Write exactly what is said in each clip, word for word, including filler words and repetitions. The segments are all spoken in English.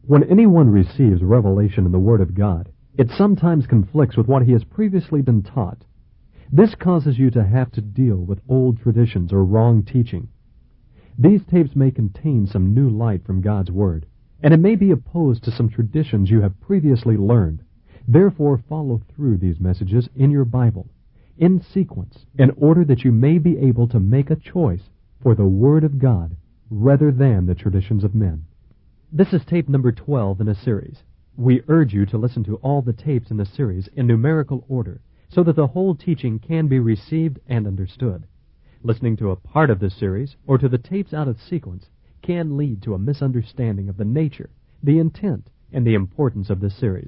When anyone receives revelation in the Word of God, it sometimes conflicts with what he has previously been taught. This causes you to have to deal with old traditions or wrong teaching. These tapes may contain some new light from God's Word, and it may be opposed to some traditions you have previously learned. Therefore, follow through these messages in your Bible, in sequence, in order that you may be able to make a choice for the Word of God rather than the traditions of men. This is tape number twelve in a series. We urge you to listen to all the tapes in the series in numerical order so that the whole teaching can be received and understood. Listening to a part of this series or to the tapes out of sequence can lead to a misunderstanding of the nature, the intent, and the importance of this series.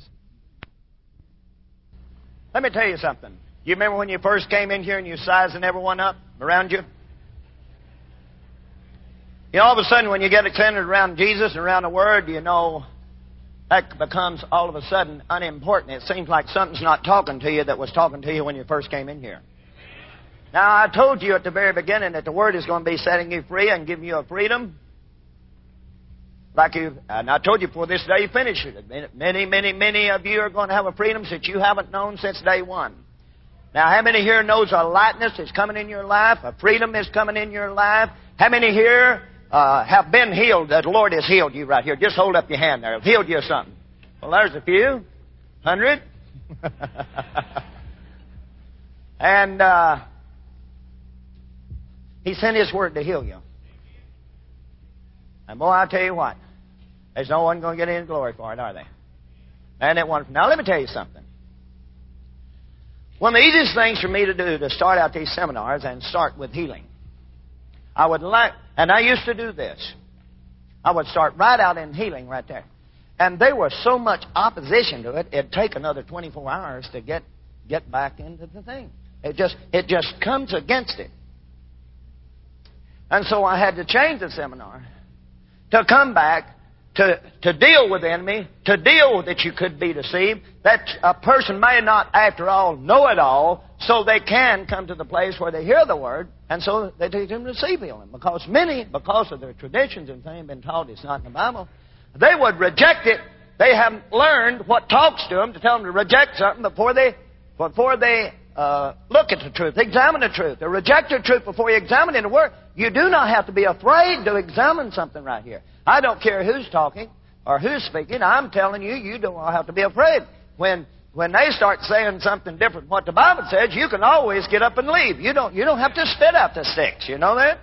Let me tell you something. You remember when you first came in here and you sizing everyone up around you? You know, all of a sudden when you get centered around Jesus and around the Word, you know, that becomes all of a sudden unimportant. It seems like something's not talking to you that was talking to you when you first came in here. Now, I told you at the very beginning that the Word is going to be setting you free and giving you a freedom. Like you, and I told you before this day finished it. Many, many, many of you are going to have a freedom that you haven't known since day one. Now, how many here knows a lightness is coming in your life? A freedom is coming in your life? How many here uh, have been healed? The Lord has healed you right here. Just hold up your hand there. He'll healed you of something. Well, there's a few. Hundred. and uh, He sent His Word to heal you. And boy, I'll tell you what. There's no one going to get any glory for it, are they? And it wonderful. Now, let me tell you something. One of the easiest things for me to do to start out these seminars and start with healing. I would like, and I used to do this. I would start right out in healing right there. And there was so much opposition to it, it'd take another twenty-four hours to get, get back into the thing. It just, it just comes against it. And so I had to change the seminar to come back to, to deal with the enemy, to deal with that you could be deceived, that a person may not, after all, know it all, so they can come to the place where they hear the Word, and so they teach them to receive healing. Because many, because of their traditions and things, been taught it's not in the Bible, they would reject it. They haven't learned what talks to them to tell them to reject something before they, before they uh, look at the truth, examine the truth, or reject the truth before you examine it in the Word. You do not have to be afraid to examine something right here. I don't care who's talking or who's speaking. I'm telling you, you don't have to be afraid. When when they start saying something different from what the Bible says, you can always get up and leave. You don't you don't have to spit out the sticks. You know that?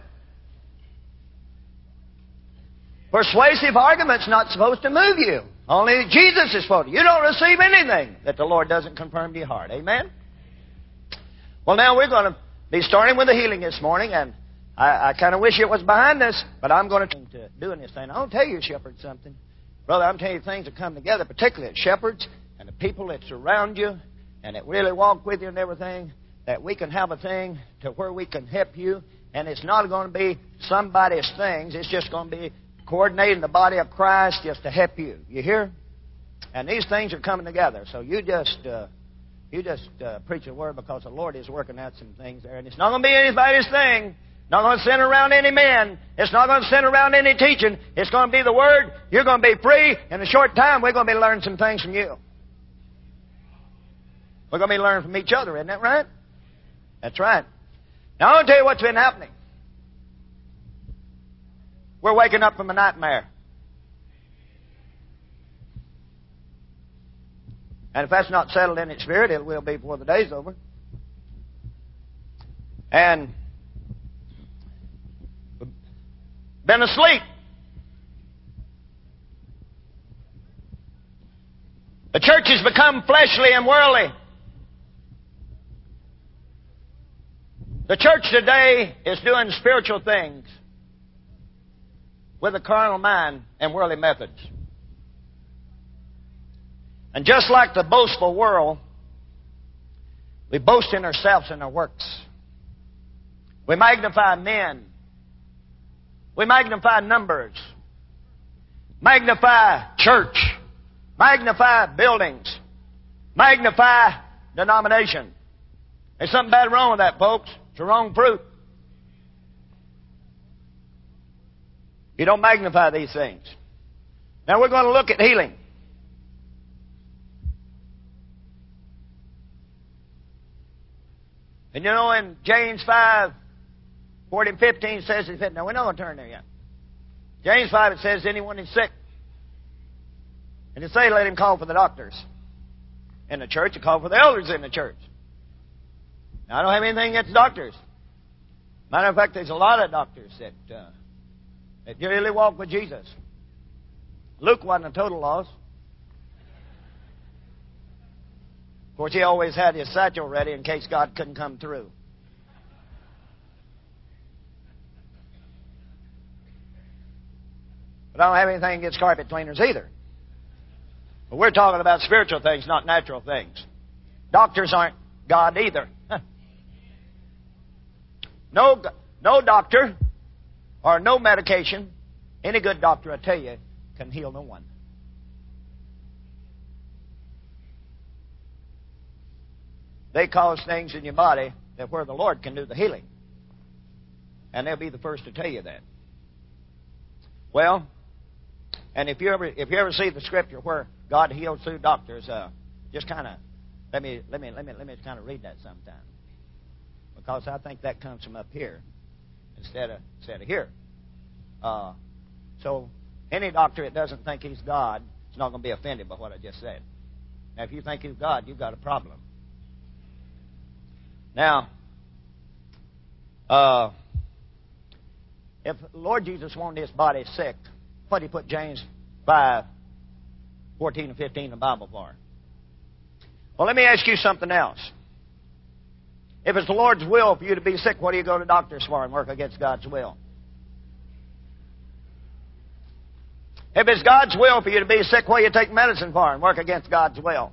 Persuasive argument's not supposed to move you. Only Jesus is supposed to. You don't receive anything that the Lord doesn't confirm to your heart. Amen? Well, now we're going to be starting with the healing this morning, and I, I kind of wish it was behind us, but I'm going to to doing this thing. I'll tell you, shepherds, something. Brother, I'm telling you things that come together, particularly at shepherds and the people that surround you and that really walk with you and everything, that we can have a thing to where we can help you, and it's not going to be somebody's things. It's just going to be coordinating the body of Christ just to help you. You hear? And these things are coming together, so you just... Uh, You just uh, preach a word because the Lord is working out some things there. And it's not going to be anybody's thing. Not going to center around any men. It's not going to center around any teaching. It's going to be the Word. You're going to be free. In a short time, we're going to be learning some things from you. We're going to be learning from each other. Isn't that right? That's right. Now, I want to tell you what's been happening. We're waking up from a nightmare. And if that's not settled in its spirit, it will be before the day's over. And been asleep. The church has become fleshly and worldly. The church today is doing spiritual things with a carnal mind and worldly methods. And just like the boastful world, we boast in ourselves and our works. We magnify men. We magnify numbers. Magnify church. Magnify buildings. Magnify denomination. There's something bad wrong with that, folks. It's the wrong fruit. You don't magnify these things. Now we're going to look at healing. And you know, in James five, fourteen and fifteen says, he said, now we're not going to turn there yet. James five, it says, anyone is sick. And it say, let him call for the doctors in the church, and call for the elders in the church. Now, I don't have anything against doctors. Matter of fact, there's a lot of doctors that, uh, that really walk with Jesus. Luke wasn't a total loss. Of course, he always had his satchel ready in case God couldn't come through. But I don't have anything against carpet cleaners either. But we're talking about spiritual things, not natural things. Doctors aren't God either. No, no doctor or no medication, any good doctor, I tell you, can heal no one. They cause things in your body that where the Lord can do the healing. And they'll be the first to tell you that. Well, and if you ever if you ever see the scripture where God heals through doctors, uh, just kind of let me let me let me let me kind of read that sometime, because I think that comes from up here instead of instead of here. Uh, so any doctor that doesn't think he's God is not going to be offended by what I just said. Now, if you think he's God, you've got a problem. Now, uh, if Lord Jesus wanted his body sick, what did he put James five, fourteen and fifteen in the Bible for? Well, let me ask you something else. If it's the Lord's will for you to be sick, what do you go to doctors for and work against God's will? If it's God's will for you to be sick, what do you take medicine for and work against God's will?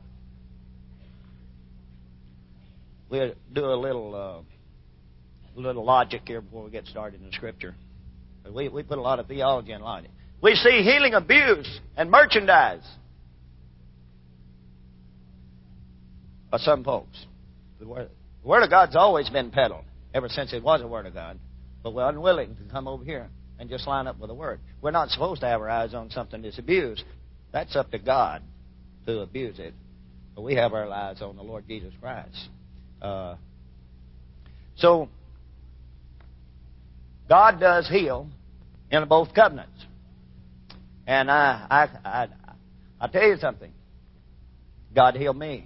We'll do a little uh, little logic here before we get started in the Scripture. We, we put a lot of theology in logic. We see healing abuse and merchandise by some folks. The Word, the Word of God's always been peddled, ever since it was a Word of God. But we're unwilling to come over here and just line up with the Word. We're not supposed to have our eyes on something that's abused. That's up to God to abuse it. But we have our eyes on the Lord Jesus Christ. Uh, so, God does heal in both covenants. And I, I, I, I'll tell you something. God healed me.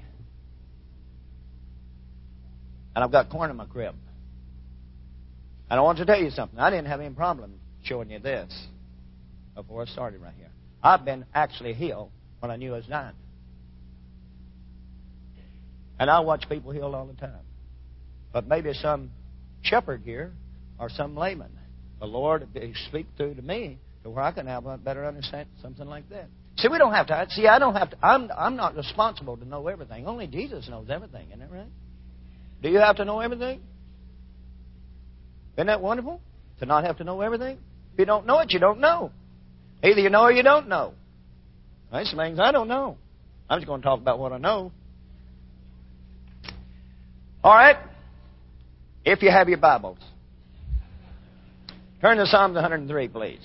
And I've got corn in my crib. And I want to tell you something. I didn't have any problem showing you this before I started right here. I've been actually healed when I knew I was dying. And I watch people healed all the time. But maybe some shepherd here or some layman, the Lord will speak through to me to where I can have a better understanding something like that. See, we don't have to. See, I don't have to. I'm, I'm not responsible to know everything. Only Jesus knows everything. Isn't that right? Do you have to know everything? Isn't that wonderful? To not have to know everything? If you don't know it, you don't know. Either you know or you don't know. There's some things I don't know. I'm just going to talk about what I know. All right. If you have your Bibles, turn to Psalm one hundred three, please.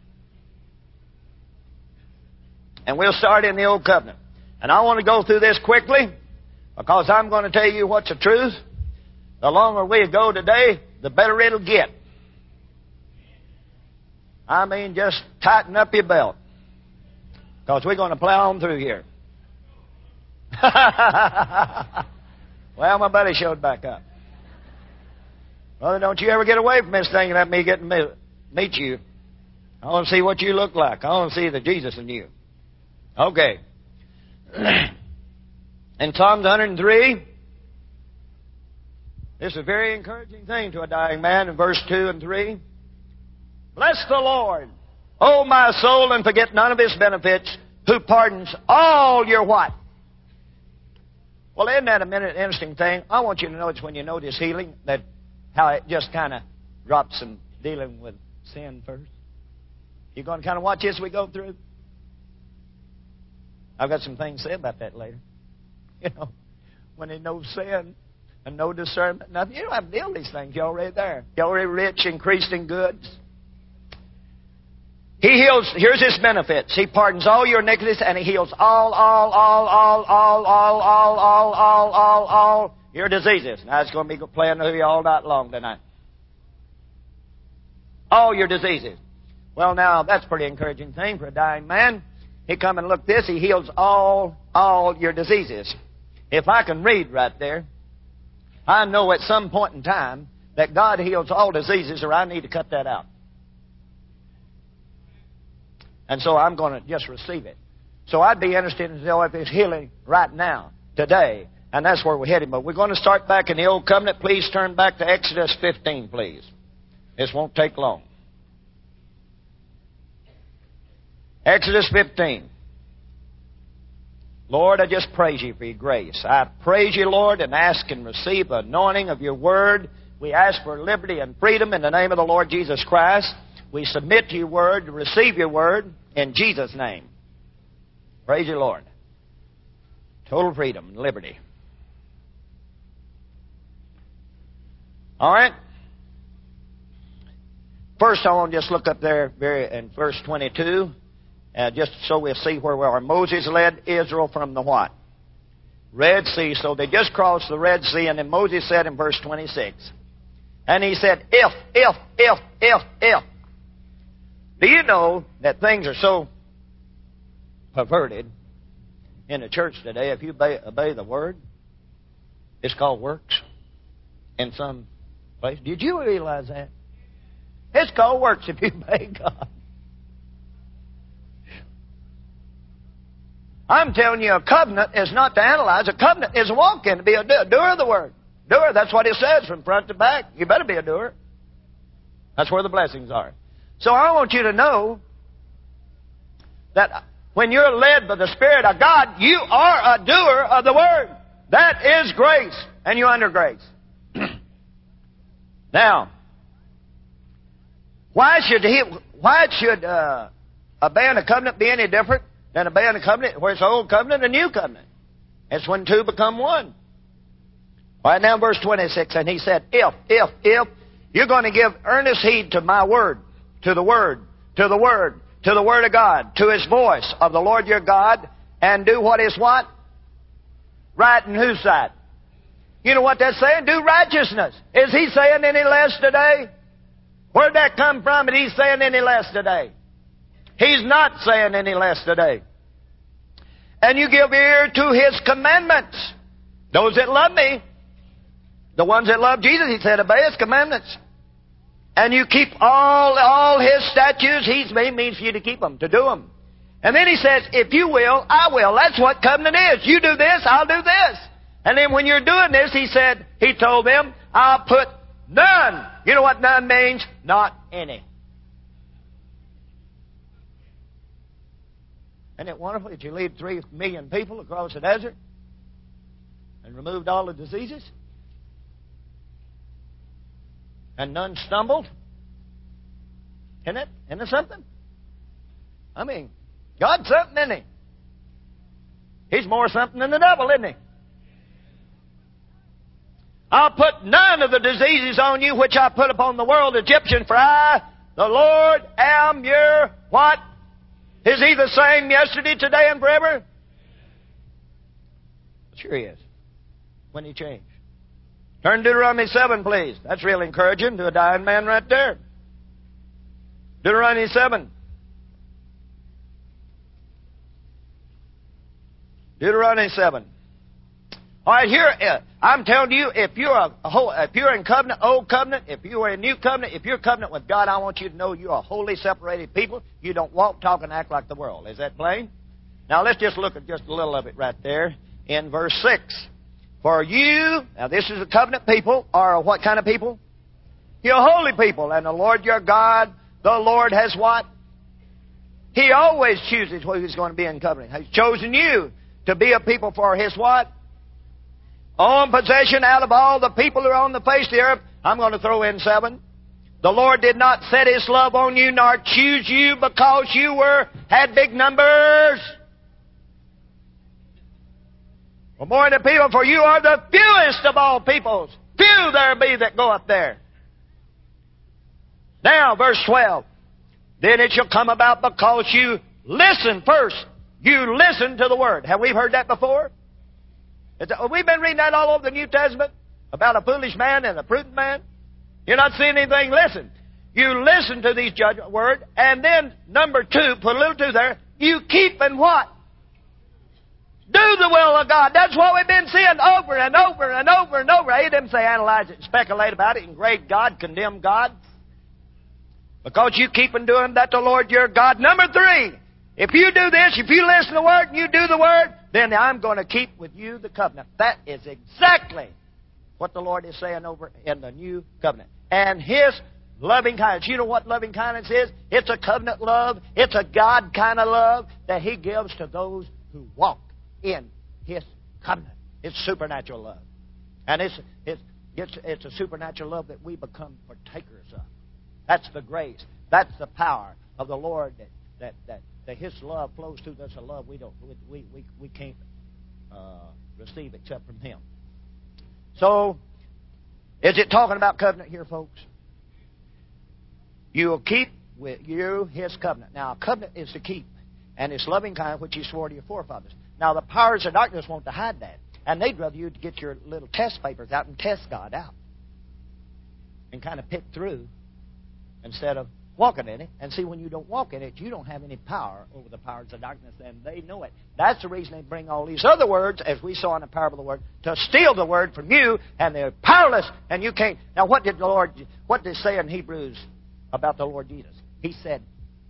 And we'll start in the Old Covenant. And I want to go through this quickly because I'm going to tell you what's the truth. The longer we go today, the better it'll get. I mean, just tighten up your belt because we're going to plow on through here. Well, my buddy showed back up. Brother, don't you ever get away from this thing and let me get to meet you. I want to see what you look like. I want to see the Jesus in you. Okay. In Psalm one hundred three, this is a very encouraging thing to a dying man in verse two and three. Bless the Lord, O my soul, and forget none of His benefits, who pardons all your what? Well, isn't that a minute interesting thing? I want you to notice when you notice healing that how it just kind of drops some dealing with sin first. You're going to kind of watch this as we go through? I've got some things to say about that later. You know, when there's no sin and no discernment, nothing. You don't have to deal with these things. You're already there. You're already rich, increased in goods. He heals, here's His benefits. He pardons all your iniquities, and He heals all, all, all, all, all, all, all, all, all, all, all your diseases. Now, it's going to be playing with you all night long tonight. All your diseases. Well, now, that's a pretty encouraging thing for a dying man. He come and look this. He heals all, all your diseases. If I can read right there, I know at some point in time that God heals all diseases, or I need to cut that out. And so I'm going to just receive it. So I'd be interested to know if it's healing right now, today. And that's where we're heading. But we're going to start back in the Old Covenant. Please turn back to Exodus fifteen, please. This won't take long. Exodus fifteen. Lord, I just praise You for Your grace. I praise You, Lord, and ask and receive the anointing of Your Word. We ask for liberty and freedom in the name of the Lord Jesus Christ. We submit to Your Word, to receive Your Word in Jesus' name. Praise You, Lord. Total freedom and liberty. All right? First, I want to just look up there very in verse twenty-two, uh, just so we'll see where we are. Moses led Israel from the what? Red Sea. So they just crossed the Red Sea, and then Moses said in verse twenty-six, and he said, if, if, if, if, if. Do you know that things are so perverted in the church today? If you obey, obey the Word, it's called works in some place. Did you realize that? It's called works if you obey God. I'm telling you, a covenant is not to analyze. A covenant is a walk-in, to be a doer of the Word. Doer, that's what it says from front to back. You better be a doer. That's where the blessings are. So I want you to know that when you're led by the Spirit of God, you are a doer of the Word. That is grace, and you're under grace. Now, why should he, why should uh, obeying a covenant be any different than obeying a covenant where it's an old covenant and a new covenant? It's when two become one. All right, now verse twenty-six, and he said, if, if, if, you're going to give earnest heed to my word, to the Word, to the Word, to the Word of God, to His voice of the Lord your God, and do what is what? Right in whose side? You know what that's saying? Do righteousness. Is He saying any less today? Where'd that come from that He's saying any less today? He's not saying any less today. And you give ear to His commandments. Those that love Me, the ones that love Jesus, He said, obey His commandments. And you keep all all His statutes. He's made means for you to keep them, to do them. And then He says, if you will, I will. That's what covenant is. You do this, I'll do this. And then when you're doing this, He said, He told them, I'll put none. You know what none means? Not any. Isn't it wonderful that you lead three million people across the desert and removed all the diseases? And none stumbled? Isn't it? Isn't it something? I mean, God's something, isn't He? He's more something than the devil, isn't He? I'll put none of the diseases on you which I put upon the world, Egyptian, for I, the Lord, am your what? Is He the same yesterday, today, and forever? Sure He is. When He changed. Turn to Deuteronomy seven, please. That's real encouraging to a dying man right there. Deuteronomy seven. Deuteronomy seven. All right, here, uh, I'm telling you, if you're a, a whole, if you're in covenant, old covenant, if you are in new covenant, if you're covenant with God, I want you to know you're a wholly separated people. You don't walk, talk, and act like the world. Is that plain? Now, let's just look at just a little of it right there in verse six. For you, now this is the covenant people, are what kind of people? You're holy people, and the Lord your God, the Lord has what? He always chooses who He's going to be in covenant. He's chosen you to be a people for His what? Own possession out of all the people who are on the face of the earth. I'm going to throw in seven. The Lord did not set His love on you, nor choose you because you were had big numbers. For more than people, for you are the fewest of all peoples. Few there be that go up there. Now, verse twelve. then it shall come about because you listen first. You listen to the Word. Have we heard that before? It's, we've been reading that all over the New Testament about a foolish man and a prudent man. You're not seeing anything. Listen. You listen to these judgment words, and then number two, put a little two there, you keep and what? Do the will of God. That's what we've been seeing over and over and over and over. I hate them say analyze it and speculate about it and grade God, condemn God. Because you keep on doing that, the Lord your God. Number three, if you do this, if you listen to the Word and you do the Word, then I'm going to keep with you the covenant. That is exactly what the Lord is saying over in the new covenant. And His loving kindness. You know what loving kindness is? It's a covenant love. It's a God kind of love that He gives to those who walk in His covenant. It's supernatural love. And it's, it's, it's, it's a supernatural love that we become partakers of. That's the grace. That's the power of the Lord that, that, that, that His love flows through us. A love we don't we, we, we can't uh, receive except from Him. So, is it talking about covenant here, folks? You will keep with you His covenant. Now, a covenant is to keep, and it's loving kindness which He swore to your forefathers. Now, the powers of darkness want to hide that, and they'd rather you get your little test papers out and test God out, and kind of pick through instead of walking in it. And see, when you don't walk in it, you don't have any power over the powers of darkness, and they know it. That's the reason they bring all these other words, as we saw in the parable of the word, to steal the word from you, and they're powerless, and you can't. Now, what did the Lord? What did it say in Hebrews about the Lord Jesus? He said,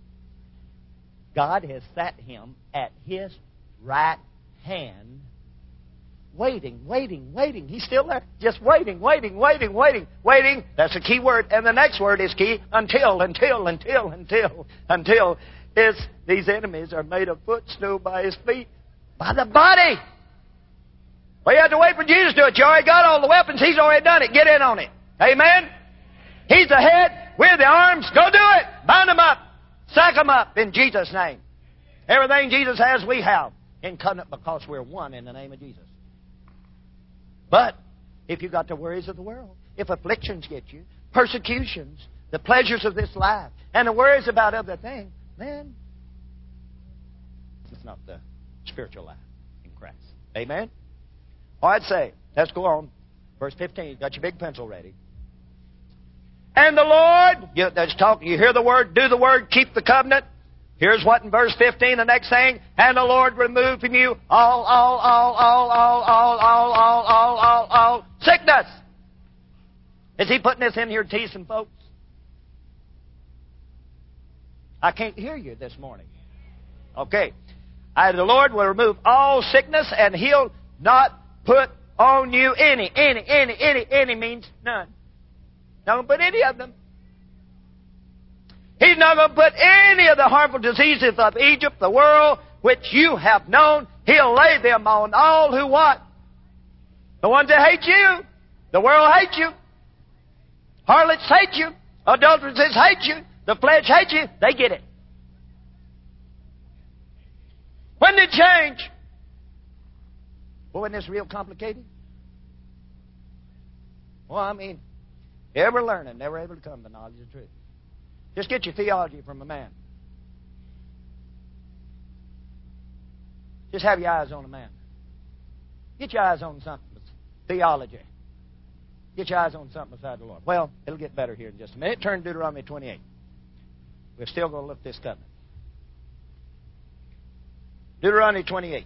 God has sat Him at His right hand, waiting, waiting, waiting. He's still there, just waiting, waiting, waiting, waiting, waiting. That's a key word. And the next word is key. Until, until, until, until, until his, these enemies are made a footstool by His feet, by the body. Well, you have to wait for Jesus to do it. You already got all the weapons. He's already done it. Get in on it. Amen? He's the head. We're the arms. Go do it. Bind them up. Sack them up in Jesus' name. Everything Jesus has, we have in covenant because we're one in the name of Jesus. But if you've got the worries of the world, if afflictions get you, persecutions, the pleasures of this life, and the worries about other things, then it's not the spiritual life in Christ. Amen? All right, say, let's go on. Verse fifteen, you got your big pencil ready. And the Lord, you, that's talk, you hear the word, do the word, keep the covenant. Here's what in verse fifteen, the next thing. And the Lord remove from you all, all, all, all, all, all, all, all, all, all, all sickness. Is He putting this in here teasing folks? I can't hear you this morning. Okay. And the Lord will remove all sickness, and He'll not put on you any, any, any, any, any means none. Not going to put any of them. He's not going to put any of the harmful diseases of Egypt, the world, which you have known. He'll lay them on all who what? The ones that hate you. The world hates you. Harlots hate you. Adulteresses hate you. The flesh hates you. They get it. When did it change? Well, isn't this real complicated? Well, I mean, ever learning, never able to come to the knowledge of the truth. Just get your theology from a man. Just have your eyes on a man. Get your eyes on something. Theology. Get your eyes on something beside the Lord. Well, it'll get better here in just a minute. Turn to Deuteronomy twenty-eight. We're still going to look at this covenant. Deuteronomy twenty-eight.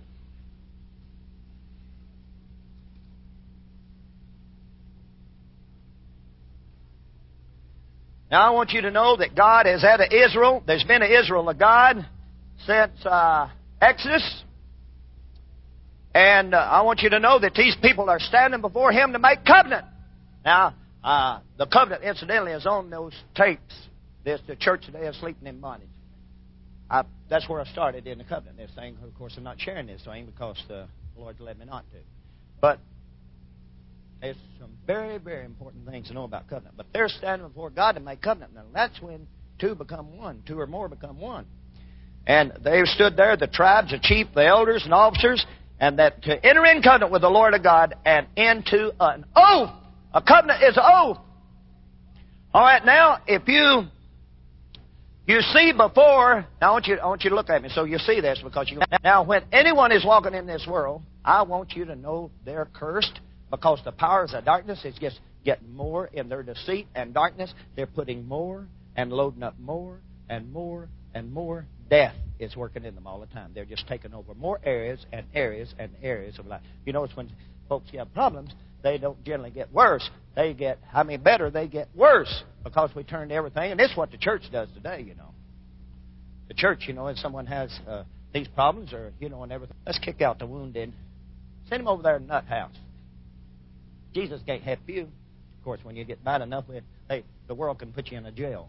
Now, I want you to know that God has had an Israel. There's been an Israel of God since uh, Exodus. And uh, I want you to know that these people are standing before Him to make covenant. Now, uh, the covenant, incidentally, is on those tapes. There's the church today is sleeping in bondage. I, that's where I started in the covenant, this thing. Of course, I'm not sharing this thing because the Lord led me not to. But there's some very, very important things to know about covenant. But they're standing before God to make covenant. Now, that's when two become one. Two or more become one. And they stood there, the tribes, the chief, the elders, and officers, and that to enter in covenant with the Lord of God and into an oath. A covenant is an oath. All right, now, if you You see before, now I want you, I want you to look at me so you see this because you, now when anyone is walking in this world, I want you to know they're cursed because the powers of darkness is just getting more in their deceit and darkness. They're putting more and loading up more and more and more. Death is working in them all the time. They're just taking over more areas and areas and areas of life. You notice when folks have problems, they don't generally get worse. They get, I mean, better, they get worse because we turn to everything. And this is what the church does today, you know. The church, you know, if someone has uh, these problems or, you know, and everything, let's kick out the wounded. Send him over there to the nut house. Jesus can't help you. Of course, when you get bad enough with, hey, the world can put you in a jail.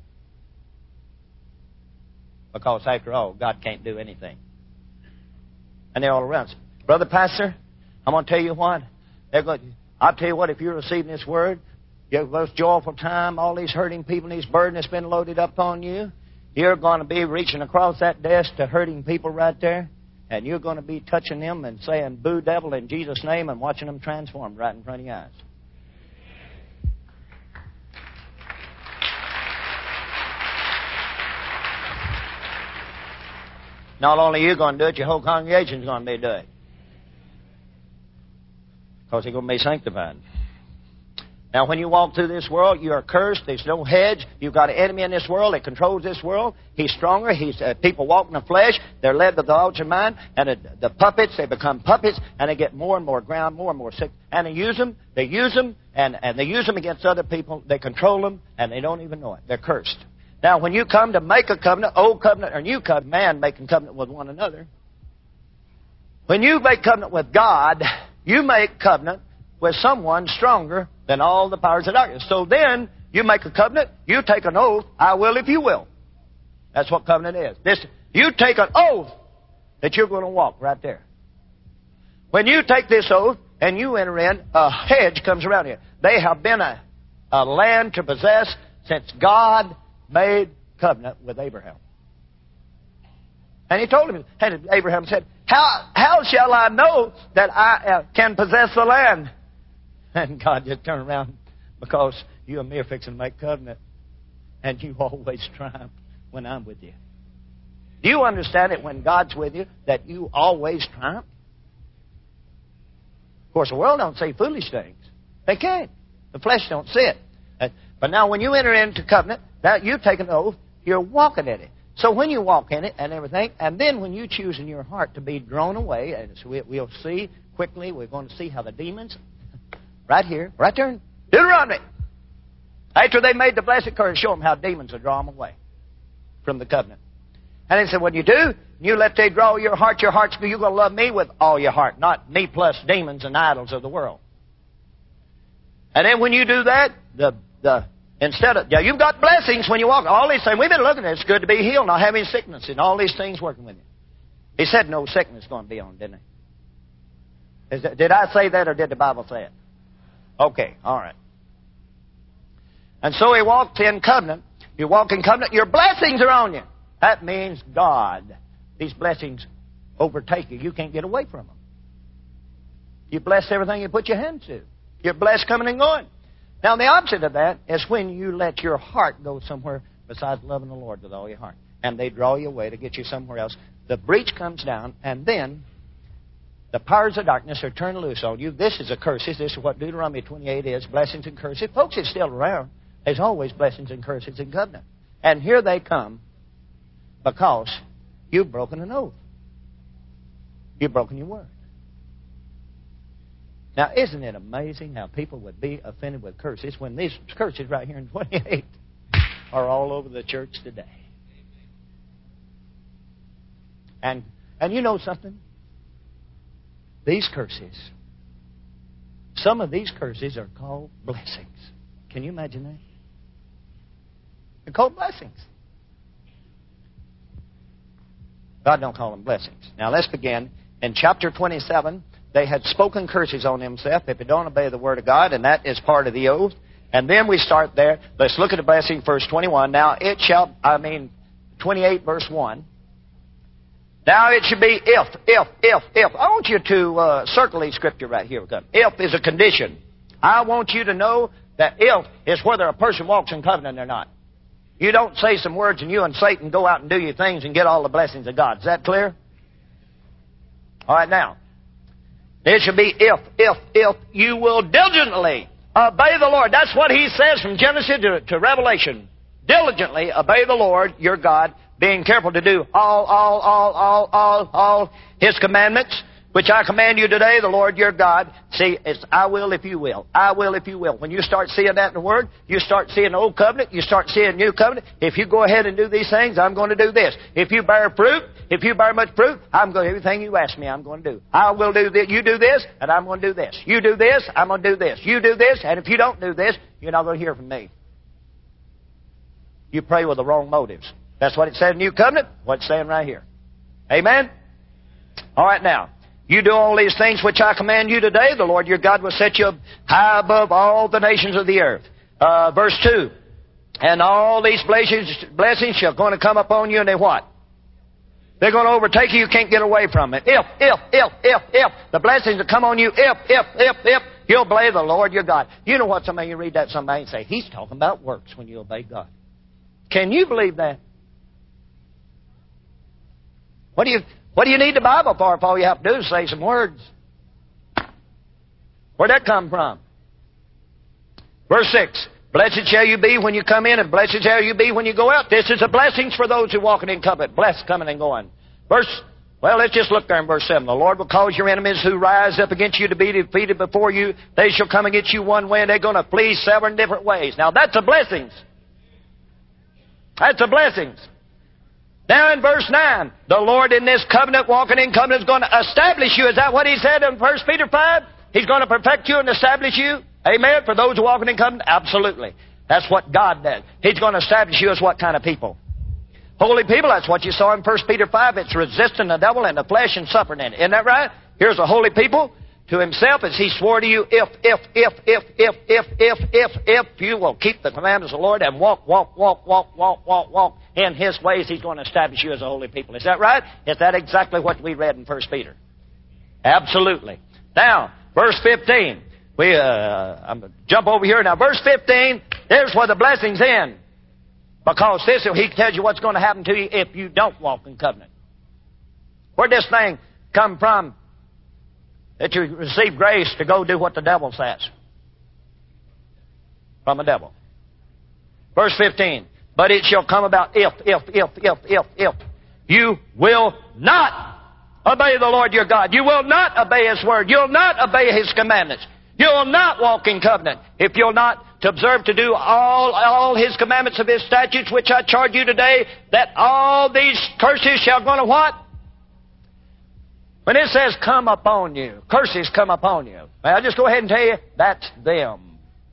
Because, after all, God can't do anything. And they're all around us. Brother Pastor, I'm going to tell you what. They're going, I'll tell you what, if you're receiving this word, you have this joyful time, all these hurting people, these burdens that's been loaded up on you, you're going to be reaching across that desk to hurting people right there, and you're going to be touching them and saying, boo, devil, in Jesus' name, and watching them transformed right in front of your eyes. Not only are you going to do it, your whole congregation's going to be doing it. Because they're going to be sanctified. Now, when you walk through this world, you are cursed. There's no hedge. You've got an enemy in this world that controls this world. He's stronger. He's uh, people walk in the flesh. They're led by the ultra mind. And uh, the puppets, they become puppets, and they get more and more ground, more and more sick. And they use them. They use them, and, and they use them against other people. They control them, and they don't even know it. They're cursed. Now, when you come to make a covenant, old covenant or new covenant, man making covenant with one another. When you make covenant with God, you make covenant with someone stronger than all the powers of darkness. So then, you make a covenant, you take an oath, I will if you will. That's what covenant is. This, you take an oath that you're going to walk right there. When you take this oath and you enter in, a hedge comes around you. They have been a, a land to possess since God made covenant with Abraham. And he told him, and Abraham said, How, how shall I know that I uh, can possess the land? And God just turned around, because you and me are fixing to make covenant, and you always triumph when I'm with you. Do you understand it when God's with you, that you always triumph? Of course, the world don't say foolish things. They can't. The flesh don't see it. But now when you enter into covenant, that you've taken an oath, you're walking in it. So when you walk in it and everything, and then when you choose in your heart to be drawn away, and so we'll see quickly, we're going to see how the demons, right here, right there in Deuteronomy, after they made the blessed curse, show them how demons will draw them away from the covenant. And he said, when you do, you let they draw your heart, your heart's you're going to love me with all your heart, not me plus demons and idols of the world. And then when you do that, the the instead of, yeah, you've got blessings when you walk. All these things, we've been looking at it. It's good to be healed, not having sickness, and all these things working with you. He said no sickness is going to be on, didn't he? Is that, did I say that, or did the Bible say it? Okay, all right. And so he walked in covenant. You walk in covenant, your blessings are on you. That means God. These blessings overtake you. You can't get away from them. You bless everything you put your hand to. You're blessed coming and going. Now, the opposite of that is when you let your heart go somewhere besides loving the Lord with all your heart. And they draw you away to get you somewhere else. The breach comes down, and then the powers of darkness are turned loose on you. This is a curse. This is what Deuteronomy twenty-eight is, blessings and curses. Folks, it's still around. There's always blessings and curses in covenant. And here they come because you've broken an oath. You've broken your word. Now, isn't it amazing how people would be offended with curses when these curses right here in twenty-eight are all over the church today? And and you know something? These curses, some of these curses are called blessings. Can you imagine that? They're called blessings. God don't call them blessings. Now, let's begin. In chapter twenty-seven, they had spoken curses on themselves if they don't obey the word of God, and that is part of the oath. And then we start there. Let's look at the blessing, verse twenty-one. Now it shall, I mean, twenty-eight, verse one. Now it should be if, if, if, if. I want you to uh, circle these scripture right here. If is a condition. I want you to know that if is whether a person walks in covenant or not. You don't say some words and you and Satan go out and do your things and get all the blessings of God. Is that clear? All right, now. It should be if, if, if you will diligently obey the Lord. That's what He says from Genesis to, to Revelation. Diligently obey the Lord, your God, being careful to do all, all, all, all, all, all His commandments, which I command you today, the Lord your God. See, it's I will if you will. I will if you will. When you start seeing that in the Word, you start seeing the Old Covenant, you start seeing New Covenant. If you go ahead and do these things, I'm going to do this. If you bear fruit, if you bear much fruit, I'm going to, everything you ask me, I'm going to do. I will do this. You do this, and I'm going to do this. You do this, I'm going to do this. You do this, and if you don't do this, you're not going to hear from me. You pray with the wrong motives. That's what it said in the New Covenant, what it's saying right here. Amen? All right, now. You do all these things which I command you today, the Lord your God will set you high above all the nations of the earth. Uh, verse two. And all these blessings, blessings shall going to come upon you, and they what? They're going to overtake you. You can't get away from it. If, if, if, if, if. The blessings will come on you. If, if, if, if. You'll obey the Lord your God. You know what? Somebody, you read that somebody and say, he's talking about works when you obey God. Can you believe that? What do you... What do you need the Bible for if all you have to do is say some words? Where'd that come from? Verse six. Blessed shall you be when you come in, and blessed shall you be when you go out. This is a blessing for those who walk in covenant. Blessed coming and going. Verse, well, let's just look there in verse seven. The Lord will cause your enemies who rise up against you to be defeated before you. They shall come against you one way, and they're going to flee seven different ways. Now, that's a blessing. That's a blessing. Now in verse nine, the Lord in this covenant, walking in covenant, is going to establish you. Is that what He said in First Peter five? He's going to perfect you and establish you. Amen? For those walking in covenant? Absolutely. That's what God does. He's going to establish you as what kind of people? Holy people. That's what you saw in First Peter five. It's resisting the devil and the flesh and suffering in it. Isn't that right? Here's a holy people to Himself as He swore to you, if, if, if, if, if, if, if, if, if you will keep the commandments of the Lord and walk, walk, walk, walk, walk, walk, walk in His ways, He's going to establish you as a holy people. Is that right? Is that exactly what we read in First Peter? Absolutely. Now, verse fifteen. We, uh, I'm going to jump over here. Now, verse fifteen, there's where the blessings end. Because this, He tells you what's going to happen to you if you don't walk in covenant. Where'd this thing come from? That you receive grace to go do what the devil says. From the devil. Verse fifteen. But it shall come about if, if, if, if, if, if. You will not obey the Lord your God. You will not obey His word. You'll not obey His commandments. You'll not walk in covenant. If you'll not to observe to do all, all His commandments of His statutes, which I charge you today, that all these curses shall go to what? When it says come upon you, curses come upon you. Well, I'll just go ahead and tell you, that's them.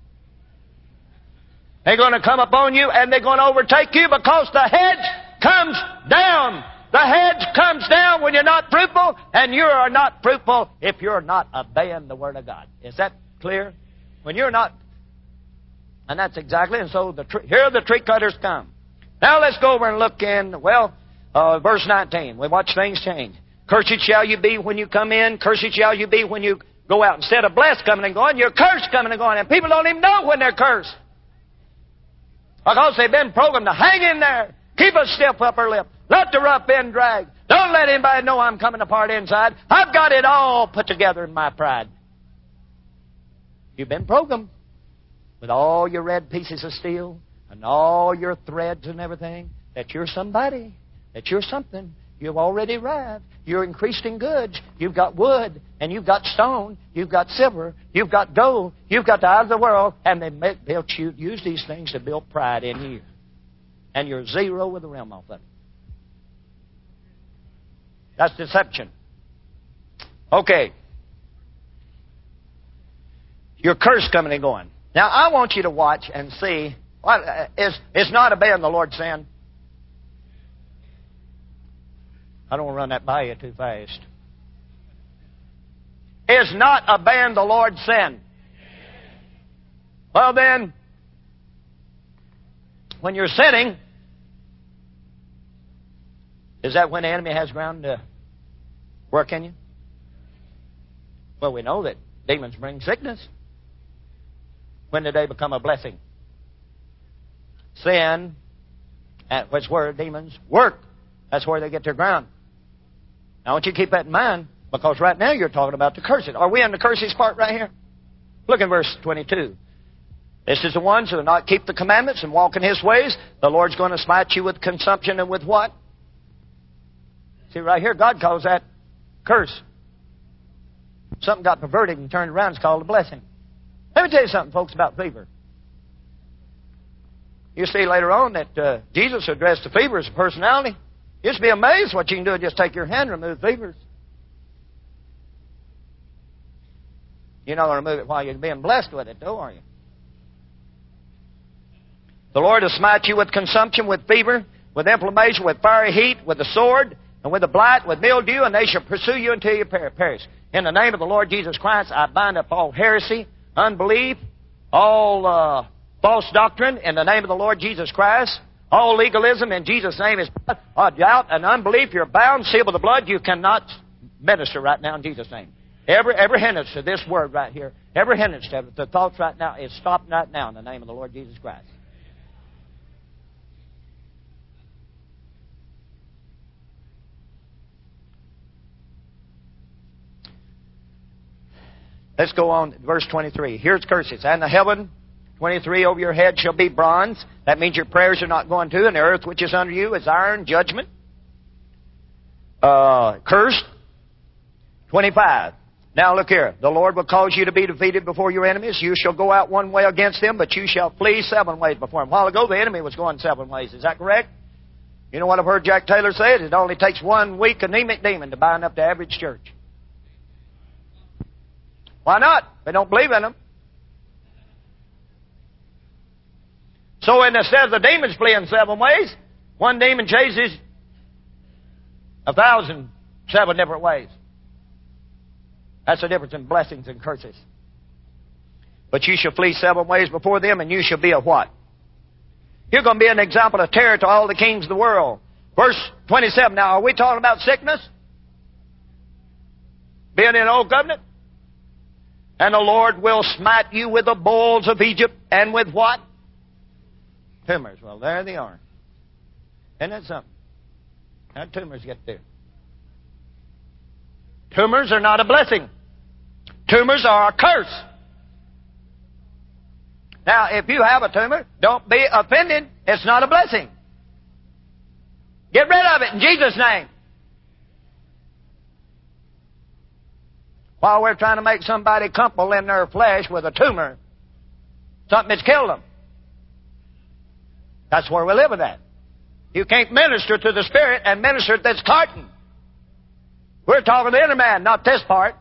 They're going to come upon you and they're going to overtake you because the hedge comes down. The hedge comes down when you're not fruitful, and you are not fruitful if you're not obeying the Word of God. Is that clear? When you're not, and that's exactly, and so the tree, here the tree cutters come. Now let's go over and look in, well, uh, verse nineteen. We watch things change. Cursed shall you be when you come in. Cursed shall you be when you go out. Instead of blessed coming and going, you're cursed coming and going. And people don't even know when they're cursed. Because they've been programmed to hang in there. Keep a stiff upper lip. Let the rough end drag. Don't let anybody know I'm coming apart inside. I've got it all put together in my pride. You've been programmed with all your red pieces of steel and all your threads and everything that you're somebody, that you're something. You've already arrived. You're increased in goods. You've got wood, and you've got stone, you've got silver, you've got gold, you've got the eye of the world, and they make, they'll use these things to build pride in you. And you're zero with the realm off of it. That's deception. Okay. Your curse coming and going. Now, I want you to watch and see. What, uh, is, is not obeying the Lord's sin? I don't want to run that by you too fast. Is not obeying the Lord's sin? Well then, when you're sinning, is that when the enemy has ground to work in you? Well, we know that demons bring sickness. When did they become a blessing? Sin And that's where demons work. That's where they get their ground. Now, I want you to keep that in mind, because right now you're talking about the curses. Are we in the curses part right here? Look in verse twenty-two. This is the ones who will not keep the commandments and walk in His ways. The Lord's going to smite you with consumption and with what? See, right here, God calls that curse. Something got perverted and turned around. It's called a blessing. Let me tell you something, folks, about fever. You see later on that uh, Jesus addressed the fever as a personality. You'd be amazed what you can do. Just take your hand and remove fevers. You're not going to remove it while you're being blessed with it, though, are you? The Lord will smite you with consumption, with fever, with inflammation, with fiery heat, with the sword, and with the blight, with mildew, and they shall pursue you until you perish. In the name of the Lord Jesus Christ, I bind up all heresy, unbelief, all uh, false doctrine in the name of the Lord Jesus Christ. All legalism in Jesus' name is uh, doubt and unbelief. You're bound, sealed with the blood. You cannot minister right now in Jesus' name. Every every hindrance to this word right here, every hindrance to the thoughts right now is stopped right now in the name of the Lord Jesus Christ. Let's go on, verse twenty-three. Here's curses. And the heaven, twenty-three, over your head shall be bronze. That means your prayers are not going to. And the earth which is under you is iron, judgment. Uh, cursed. twenty-five. Now look here. The Lord will cause you to be defeated before your enemies. You shall go out one way against them, but you shall flee seven ways before them. A while ago, the enemy was going seven ways. Is that correct? You know what I've heard Jack Taylor say? It only takes one weak anemic demon to bind up the average church. Why not? They don't believe in them. So instead of the demons fleeing seven ways, one demon chases a thousand seven different ways. That's the difference in blessings and curses. But you shall flee seven ways before them, and you shall be a what? You're going to be an example of terror to all the kings of the world. Verse twenty-seven. Now, are we talking about sickness? Being in the old covenant? And the Lord will smite you with the bulls of Egypt and with what? Tumors. Well, there they are. Isn't that something? How did tumors get there? Tumors are not a blessing. Tumors are a curse. Now, if you have a tumor, don't be offended. It's not a blessing. Get rid of it in Jesus' name. While we're trying to make somebody comfortable in their flesh with a tumor, something that's killed them. That's where we live with that. You can't minister to the Spirit and minister to this carton. We're talking to the inner man, not this part.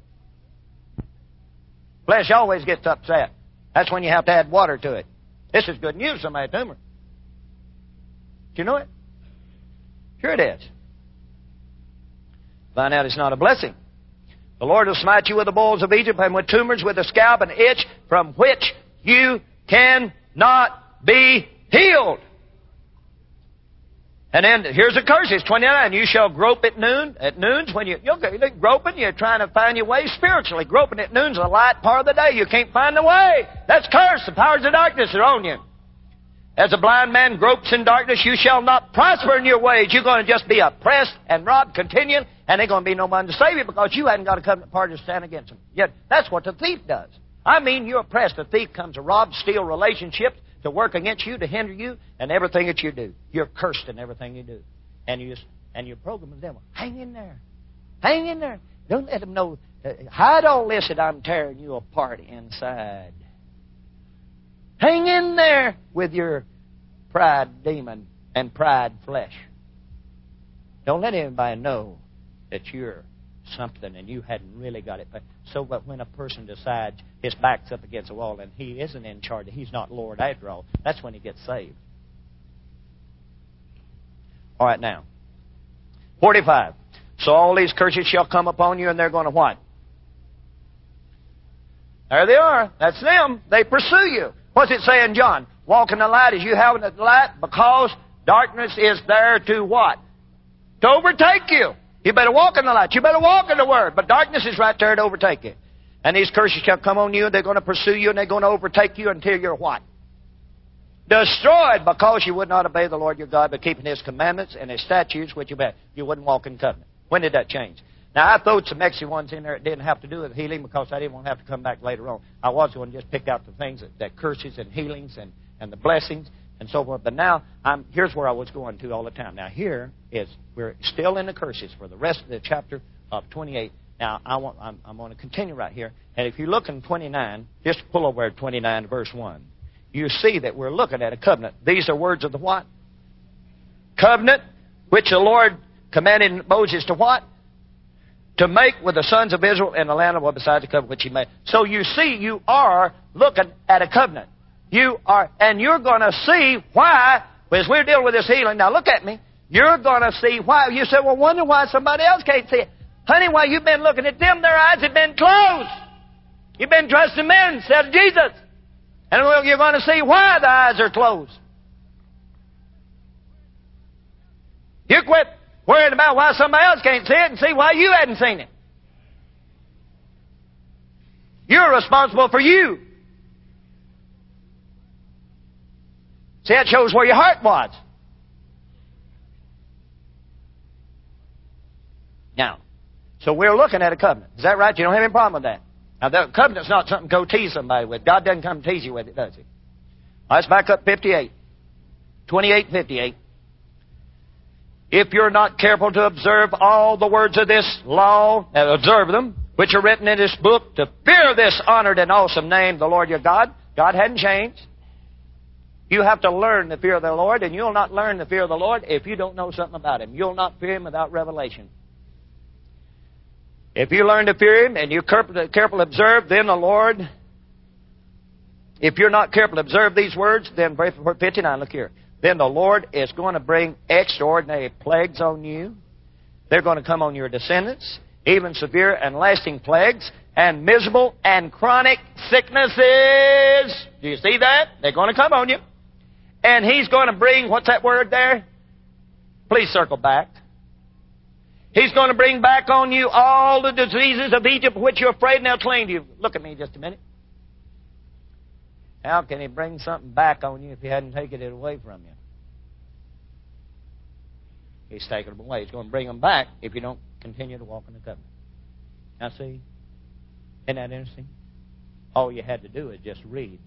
Flesh always gets upset. That's when you have to add water to it. This is good news, somebody tumor. Do you know it? Sure it is. Find out it's not a blessing. The Lord will smite you with the bulls of Egypt and with tumors, with a scab and itch, from which you cannot be healed. And then here's the curses, twenty-nine. You shall grope at noon. At noons, when you, you're groping, you're trying to find your way spiritually. Groping at noon's the light part of the day. You can't find the way. That's cursed. The powers of darkness are on you. As a blind man gropes in darkness, you shall not prosper in your ways. You're going to just be oppressed and robbed continually, and there's going to be no one to save you because you hadn't got a covenant party to stand against them. Yet that's what the thief does. I mean, you're oppressed. The thief comes to rob, steal relationships, to work against you, to hinder you, and everything that you do. You're cursed in everything you do. And you and your program is devil. Hang in there. Hang in there. Don't let them know. Uh, hide all this that I'm tearing you apart inside. Hang in there with your pride demon and pride flesh. Don't let anybody know that you're something and you hadn't really got it. So but when a person decides his back's up against the wall and he isn't in charge, he's not Lord after all, that's when he gets saved. All right, now. forty-five. So all these curses shall come upon you, and they're going to what? There they are. That's them. They pursue you. What's it say in John? Walk in the light as you have in the light, because darkness is there to what? To overtake you. You better walk in the light. You better walk in the Word. But darkness is right there to overtake you. And these curses shall come on you, and they're going to pursue you, and they're going to overtake you until you're what? Destroyed because you would not obey the Lord your God, but keeping His commandments and His statutes, which you obey. You wouldn't walk in covenant. When did that change? Now, I threw some extra ones in there that didn't have to do with healing because I didn't want to have to come back later on. I was going to just pick out the things that, that curses and healings and, and the blessings and so forth. But now, I'm, here's where I was going to all the time. Now, here is, we're still in the curses for the rest of the chapter of twenty-eight. Now, I want, I'm, I'm going to continue right here. And if you look in twenty-nine, just pull over at twenty-nine, verse one. You see that we're looking at a covenant. These are words of the what? Covenant, which the Lord commanded Moses to what? To make with the sons of Israel in the land of what besides the covenant which He made. So you see, you are looking at a covenant. You are, and you're going to see why, as we're dealing with this healing. Now look at me. You're going to see why. You say, well, wonder why somebody else can't see it. Honey, while you've been looking at them, their eyes have been closed. You've been trusting men instead of Jesus. And you're going to see why the eyes are closed. You quit worrying about why somebody else can't see it and see why you hadn't seen it. You're responsible for you. See, that shows where your heart was. Now, so we're looking at a covenant. Is that right? You don't have any problem with that. Now, the covenant's not something to go tease somebody with. God doesn't come tease you with it, does He? All right, let's back up fifty-eight. twenty-eight fifty-eight. If you're not careful to observe all the words of this law, and observe them, which are written in this book, to fear this honored and awesome name, the Lord your God, God hadn't changed. You have to learn the fear of the Lord, and you'll not learn the fear of the Lord if you don't know something about Him. You'll not fear Him without revelation. If you learn to fear Him and you're careful, careful to observe, then the Lord, if you're not careful to observe these words, then verse fifty-nine, look here. Then the Lord is going to bring extraordinary plagues on you. They're going to come on your descendants, even severe and lasting plagues, and miserable and chronic sicknesses. Do you see that? They're going to come on you. And He's going to bring, what's that word there? Please circle back. He's going to bring back on you all the diseases of Egypt of which you're afraid, and they'll cling to you. Look at me just a minute. How can He bring something back on you if He hadn't taken it away from you? He's taken them away. He's going to bring them back if you don't continue to walk in the covenant. Now see, isn't that interesting? All you had to do is just read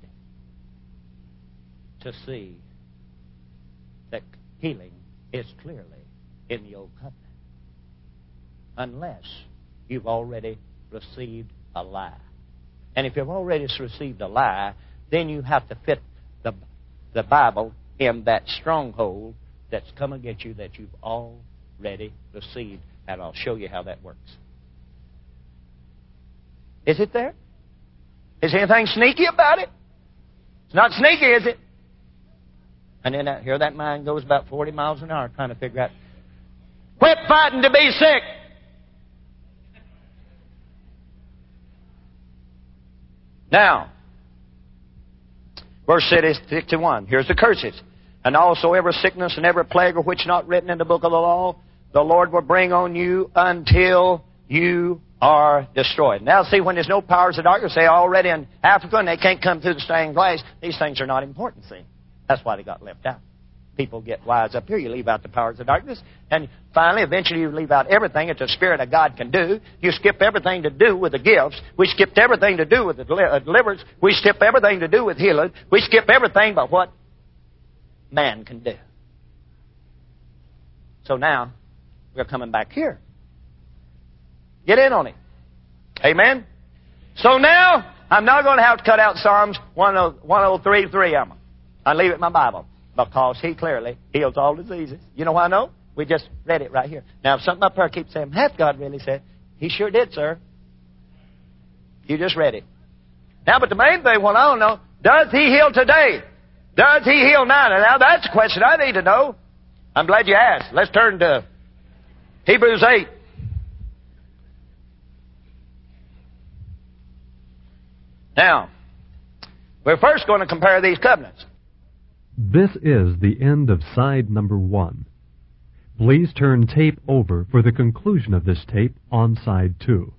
to see that healing is clearly in the Old Covenant. Unless you've already received a lie. And if you've already received a lie, then you have to fit the, the Bible in that stronghold that's come against you that you've already received. And I'll show you how that works. Is it there? Is there anything sneaky about it? It's not sneaky, is it? And then that, here that mind goes about forty miles an hour trying to figure out, quit fighting to be sick. Now, verse sixty-one, here's the curses. And also every sickness and every plague of which not written in the book of the law, the Lord will bring on you until you are destroyed. Now see, when there's no powers of darkness, they are already in Africa and they can't come through the stained glass, these things are not important, see. That's why they got left out. People get wise up here. You leave out the powers of darkness. And finally, eventually, you leave out everything that the Spirit of God can do. You skip everything to do with the gifts. We skipped everything to do with the deliverance. We skip everything to do with healing. We skip everything but what man can do. So now, we're coming back here. Get in on it. Amen? So now, I'm not going to have to cut out Psalms one oh three, three of them. I leave it in my Bible. Because He clearly heals all diseases. You know why I know? We just read it right here. Now, if something up there keeps saying, hath God really said? He sure did, sir. You just read it. Now, but the main thing, well, I don't know, does He heal today? Does He heal now? Now, that's a question I need to know. I'm glad you asked. Let's turn to Hebrews eight. Now, we're first going to compare these covenants. This is the end of side number one. Please turn tape over for the conclusion of this tape on side two.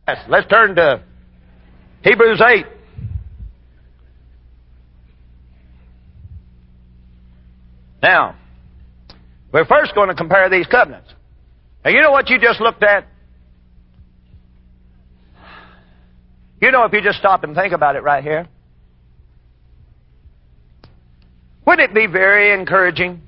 Yes, let's turn to Hebrews eight. Now, we're first going to compare these covenants. Now, you know what you just looked at? You know, if you just stop and think about it right here, wouldn't it be very encouraging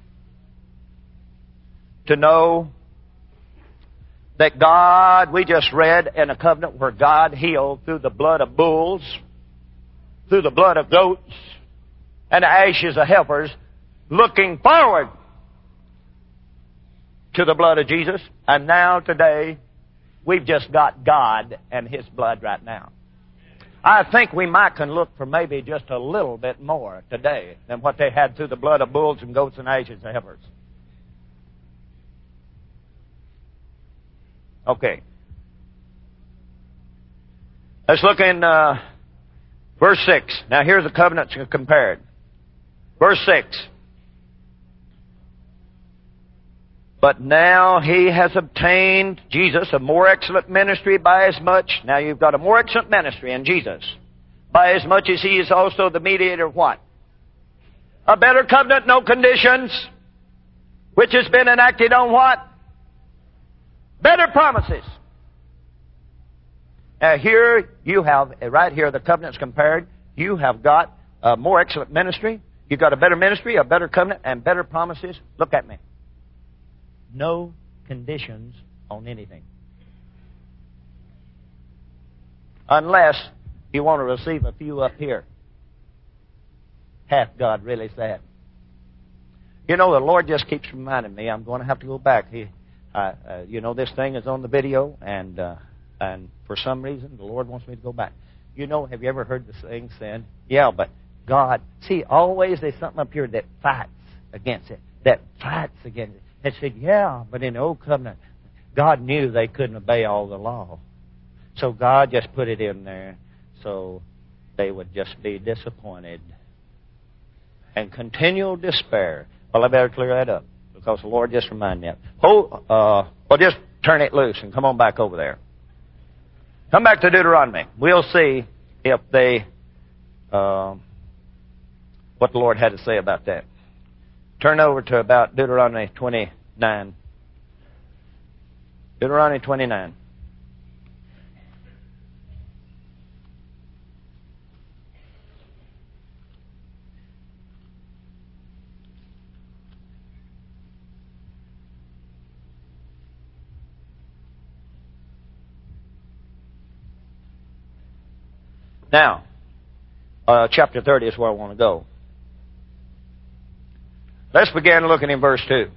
to know that God, we just read in a covenant where God healed through the blood of bulls, through the blood of goats, and the ashes of heifers, looking forward to the blood of Jesus. And now, today, we've just got God and His blood right now. I think we might can look for maybe just a little bit more today than what they had through the blood of bulls and goats and ashes of heifers. Okay. Let's look in uh, verse six. Now here's the covenants compared. Verse six. But now he has obtained, Jesus, a more excellent ministry by as much. Now you've got a more excellent ministry in Jesus. By as much as he is also the mediator of what? A better covenant, no conditions. Which has been enacted on what? Better promises. Now here you have, right here, the covenants compared. You have got a more excellent ministry. You've got a better ministry, a better covenant, and better promises. Look at me. No conditions on anything. Unless you want to receive a few up here. Hath God really said? You know, the Lord just keeps reminding me, I'm going to have to go back. He, uh, uh, you know, this thing is on the video, and uh, and for some reason, the Lord wants me to go back. You know, have you ever heard the saying said, yeah, but God, see, always there's something up here that fights against it, that fights against it. They said, yeah, but in the Old Covenant, God knew they couldn't obey all the law. So God just put it in there so they would just be disappointed and continual despair. Well, I better clear that up because the Lord just reminded me of it. Oh, uh, well, just turn it loose and come on back over there. Come back to Deuteronomy. We'll see if they, uh, what the Lord had to say about that. Turn over to about Deuteronomy twenty-nine. Deuteronomy twenty-nine. Now, uh, chapter thirty is where I want to go. Let's begin looking in verse two.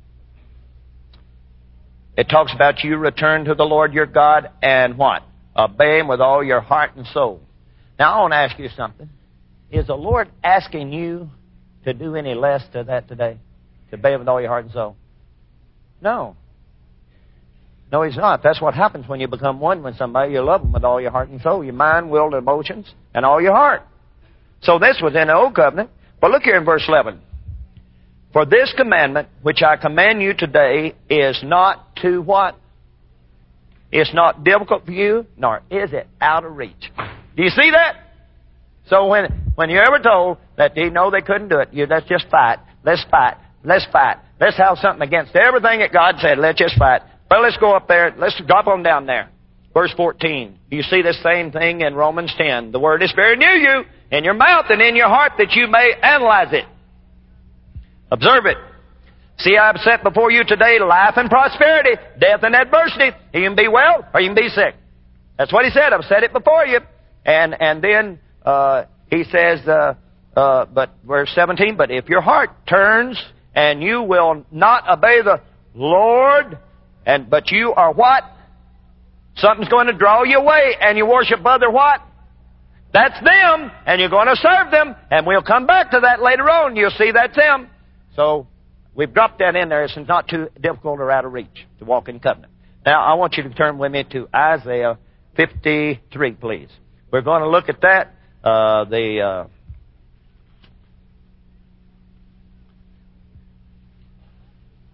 It talks about you return to the Lord your God and what? Obey Him with all your heart and soul. Now, I want to ask you something. Is the Lord asking you to do any less to that today? To obey Him with all your heart and soul? No. No, He's not. That's what happens when you become one with somebody. You love them with all your heart and soul, your mind, will, and emotions, and all your heart. So this was in the Old Covenant. But look here in verse eleven. For this commandment, which I command you today, is not to what? It's not difficult for you, nor is it out of reach. Do you see that? So when when you're ever told that they know they couldn't do it, you let's just fight, let's fight, let's fight, let's have something against everything that God said, let's just fight. Well, let's go up there, let's drop on down there. Verse fourteen. You see this same thing in Romans ten. The word is very near you, in your mouth and in your heart, that you may analyze it. Observe it. See, I have set before you today life and prosperity, death and adversity. You can be well or you can be sick. That's what He said. I've set it before you. And and then uh, He says, uh, uh, but verse seventeen, but if your heart turns and you will not obey the Lord, and but you are what? Something's going to draw you away, and you worship other what? That's them, and you're going to serve them, and we'll come back to that later on. You'll see that's them. So we've dropped that in there. It's not too difficult or out of reach to walk in covenant. Now, I want you to turn with me to Isaiah fifty-three, please. We're going to look at that. Uh, the uh,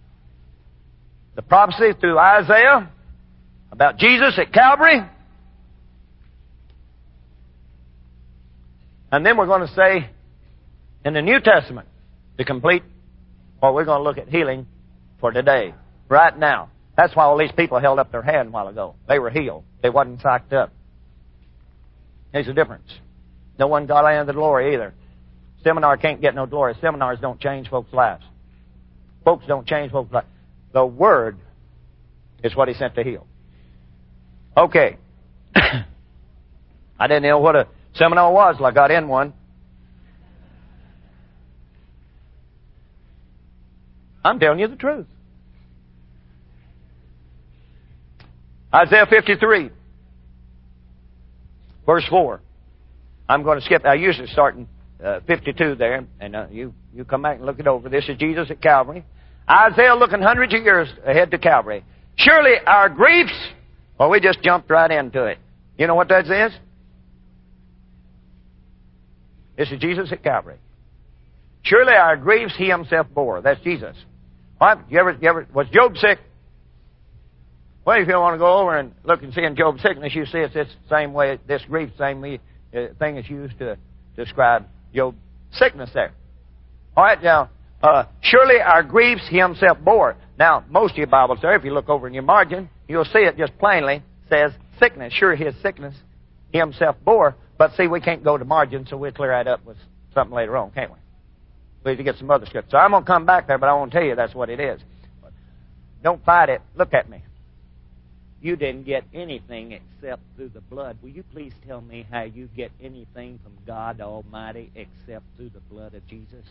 the prophecy through Isaiah about Jesus at Calvary. And then we're going to say, in the New Testament, to complete what we're going to look at healing for today, right now. That's why all these people held up their hand a while ago. They were healed. They wasn't psyched up. There's a difference. No one got any of the glory either. Seminar can't get no glory. Seminars don't change folks' lives. Folks don't change folks' lives. The Word is what He sent to heal. Okay. I didn't know what a seminar was till I got in one. I'm telling you the truth. Isaiah fifty-three, verse four. I'm going to skip. I usually start in uh, fifty-two there, and uh, you, you come back and look it over. This is Jesus at Calvary. Isaiah looking hundreds of years ahead to Calvary. Surely our griefs, well, we just jumped right into it. You know what that says? This is Jesus at Calvary. Surely our griefs He Himself bore. That's Jesus. What? You ever, you ever, was Job sick? Well, if you want to go over and look and see in Job's sickness, you see it's this same way, this grief, same way, uh, thing is used to describe Job's sickness there. All right, now, uh, surely our griefs He Himself bore. Now, most of your Bibles there, if you look over in your margin, you'll see it just plainly says sickness. Sure, His sickness He Himself bore. But see, we can't go to margin, so we'll clear that up with something later on, can't we? We need to get some other scripture. So I'm going to come back there, but I won't tell you that's what it is. Don't fight it. Look at me. You didn't get anything except through the blood. Will you please tell me how you get anything from God Almighty except through the blood of Jesus?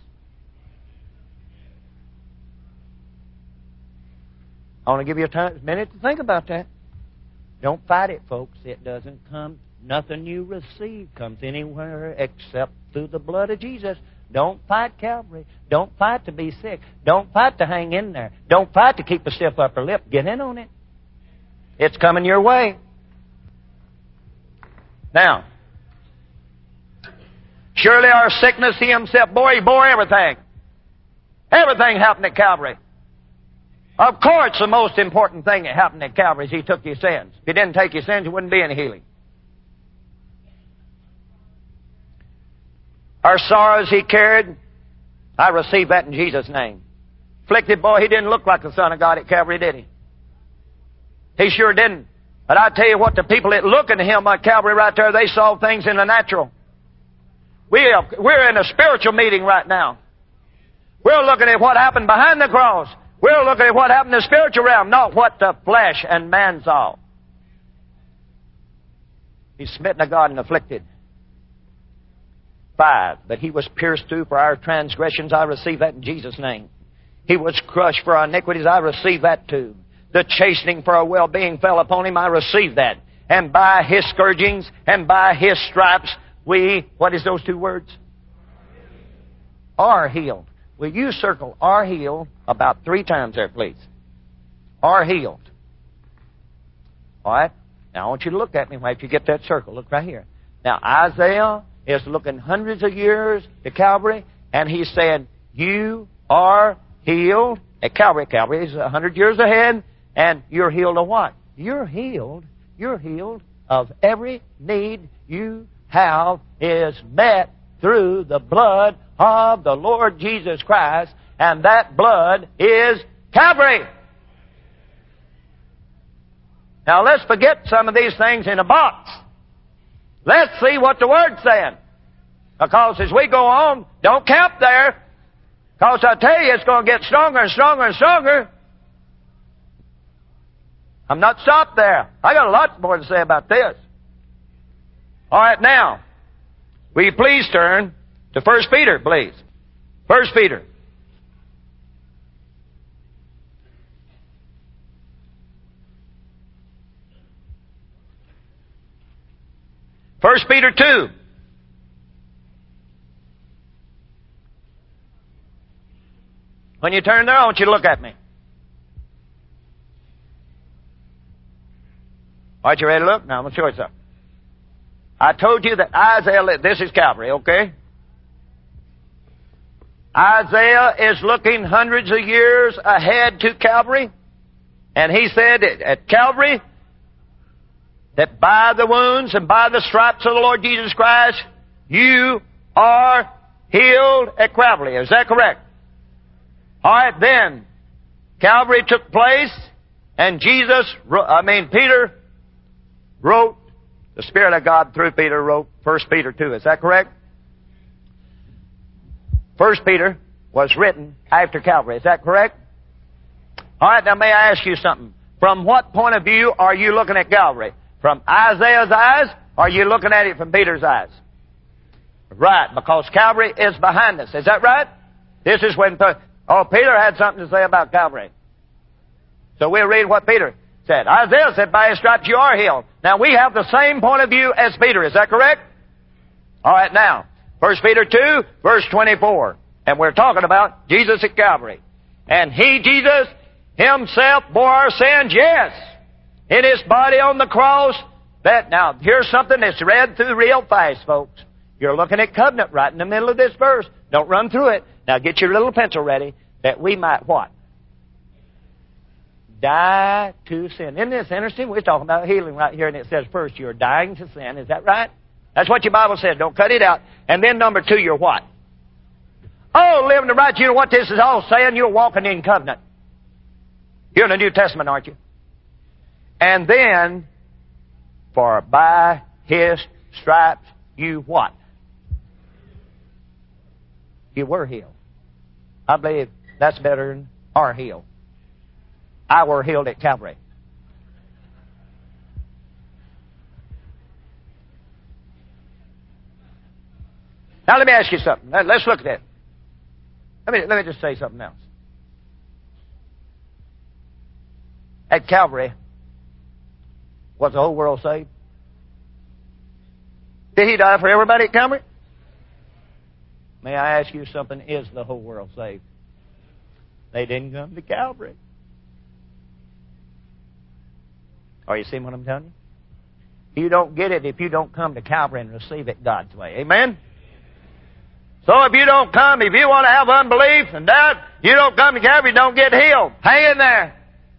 I want to give you a time, minute to think about that. Don't fight it, folks. It doesn't come. Nothing you receive comes anywhere except through the blood of Jesus. Don't fight Calvary. Don't fight to be sick. Don't fight to hang in there. Don't fight to keep a stiff upper lip. Get in on it. It's coming your way. Now, surely our sickness He Himself bore. He bore everything. Everything happened at Calvary. Of course, the most important thing that happened at Calvary is He took your sins. If He didn't take your sins, there wouldn't be any healing. Our sorrows He carried. I receive that in Jesus' name. Afflicted boy, He didn't look like the Son of God at Calvary, did He? He sure didn't. But I tell you what, the people that look at Him at Calvary right there, they saw things in the natural. We are, we're in a spiritual meeting right now. We're looking at what happened behind the cross. We're looking at what happened in the spiritual realm, not what the flesh and man saw. He's smitten of God and afflicted. Five, but He was pierced through for our transgressions. I receive that in Jesus' name. He was crushed for our iniquities. I receive that too. The chastening for our well-being fell upon Him. I receive that. And by His scourgings and by His stripes, we, what is those two words? Are healed. Will you circle are healed about three times there, please? Are healed. All right? Now, I want you to look at me after you get that circle. Look right here. Now, Isaiah is looking hundreds of years to Calvary, and he's saying, you are healed. At Calvary, Calvary is a hundred years ahead, and you're healed of what? You're healed. You're healed of every need you have is met through the blood of the Lord Jesus Christ, and that blood is Calvary. Now let's forget some of these things in a box. Let's see what the Word's saying. Because as we go on, don't camp there. Because I tell you, it's going to get stronger and stronger and stronger. I'm not stopped there. I got a lot more to say about this. All right, now, will you please turn to First Peter, please. First Peter. First Peter two. When you turn there, I want you to look at me. All right, you ready to look? Now, I'm going to show you something. I told you that Isaiah, this is Calvary, okay? Isaiah is looking hundreds of years ahead to Calvary. And he said at Calvary that by the wounds and by the stripes of the Lord Jesus Christ, you are healed at Calvary. Is that correct? All right, then. Calvary took place, and Jesus, I mean, Peter wrote, the Spirit of God through Peter wrote First Peter two. Is that correct? First Peter was written after Calvary. Is that correct? All right, now may I ask you something? From what point of view are you looking at Calvary? From Isaiah's eyes, or are you looking at it from Peter's eyes? Right, because Calvary is behind us. Is that right? This is when... Oh, Peter had something to say about Calvary. So we'll read what Peter said. Isaiah said, by His stripes you are healed. Now, we have the same point of view as Peter. Is that correct? All right, now, First Peter two, verse twenty-four. And we're talking about Jesus at Calvary. And He, Jesus, Himself bore our sins, yes, in His body on the cross. That Now, here's something that's read through real fast, folks. You're looking at covenant right in the middle of this verse. Don't run through it. Now, get your little pencil ready that we might what? Die to sin. Isn't this interesting? We're talking about healing right here, and it says first, you're dying to sin. Is that right? That's what your Bible says. Don't cut it out. And then number two, you're what? Oh, living the right. You know what this is all saying? You're walking in covenant. You're in the New Testament, aren't you? And then, for by His stripes, you what? You were healed. I believe that's better than are healed. I were healed at Calvary. Now let me ask you something. Let's look at that. Let me, let me just say something else. At Calvary, was the whole world saved? Did He die for everybody at Calvary? May I ask you something? Is the whole world saved? They didn't come to Calvary. Are you seeing what I'm telling you? You don't get it if you don't come to Calvary and receive it God's way. Amen? So if you don't come, if you want to have unbelief and doubt, you don't come to Calvary, don't get healed. Hang in there.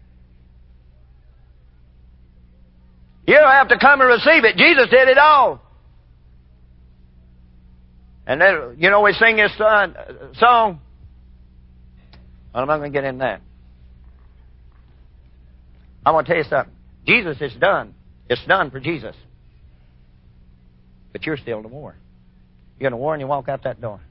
You have to come and receive it. Jesus did it all. And then, you know, we sing this uh, song. Well, I'm not going to get in that. I want to tell you something. Jesus is done. It's done for Jesus. But you're still in the war. You're in the war and you walk out that door.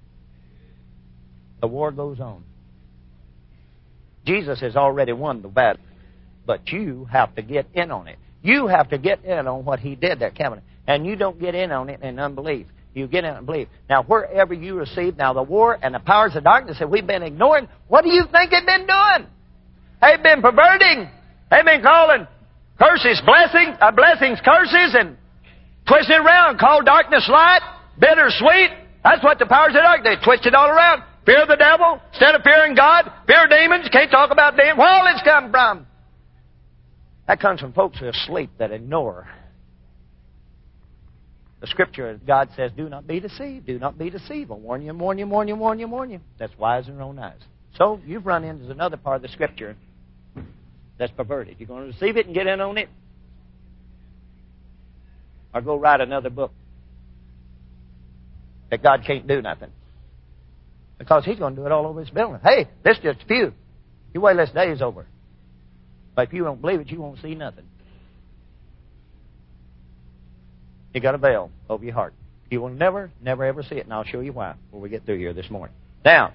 The war goes on. Jesus has already won the battle. But you have to get in on it. You have to get in on what He did there, Calvary. And you don't get in on it in unbelief. You get in and believe. Now, wherever you receive, now the war and the powers of darkness that we've been ignoring, what do you think they've been doing? They've been perverting. They've been calling curses blessings, uh, blessings curses, and twisting it around. Call darkness light, bitter sweet. That's what the powers of darkness, they twist it all around. Fear the devil instead of fearing God. Fear demons. Can't talk about demons. Where all it's come from? That comes from folks who are asleep that ignore the Scripture. God says, do not be deceived. Do not be deceived. I warn you, warn you, warn you, warn you, warn you. That's wise in your own eyes. So you've run into another part of the Scripture that's perverted. You're going to receive it and get in on it? Or go write another book that God can't do nothing. Because He's going to do it all over this building. Hey, this is just a few. You wait till this day is over. But if you don't believe it, you won't see nothing. You got a veil over your heart. You will never, never, ever see it, and I'll show you why when we get through here this morning. Now,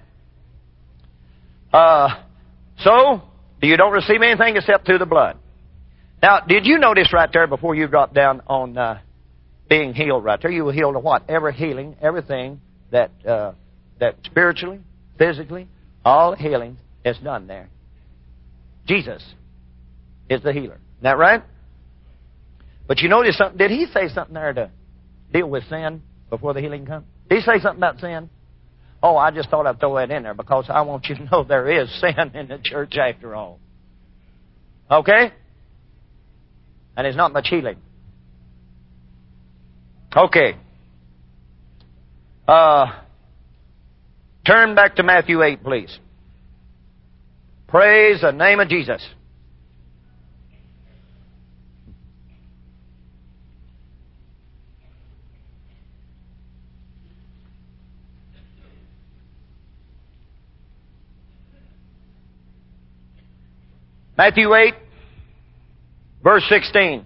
uh, so you don't receive anything except through the blood. Now, did you notice right there before you dropped down on uh, being healed right there? You were healed of what? Every healing, everything that uh, that spiritually, physically, all healing is done there. Jesus is the healer. Isn't that right? But you notice something. Did He say something there to deal with sin before the healing comes? Did He say something about sin? Oh, I just thought I'd throw that in there because I want you to know there is sin in the church after all. Okay? And there's not much healing. Okay. Uh, turn back to Matthew eight, please. Praise the name of Jesus. Matthew eight, verse sixteen.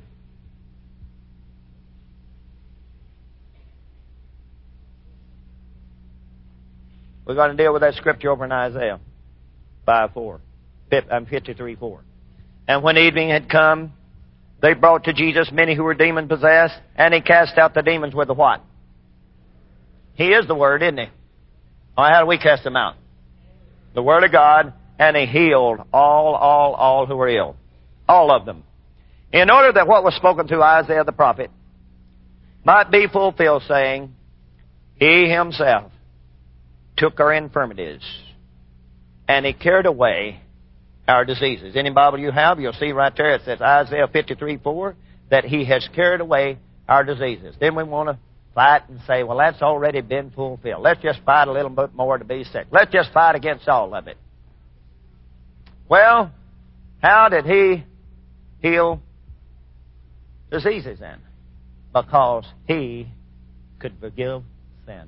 We're going to deal with that scripture over in Isaiah five four, fifty-three four. And when evening had come, they brought to Jesus many who were demon-possessed, and He cast out the demons with the what? He is the Word, isn't He? All right, how do we cast them out? The Word of God, and He healed all, all, all who were ill. All of them. In order that what was spoken through Isaiah the prophet might be fulfilled, saying, He Himself took our infirmities, and He carried away our diseases. Any Bible you have, you'll see right there, it says Isaiah fifty-three four, that He has carried away our diseases. Then we want to fight and say, well, that's already been fulfilled. Let's just fight a little bit more to be sick. Let's just fight against all of it. Well, how did He heal diseases then? Because He could forgive sin.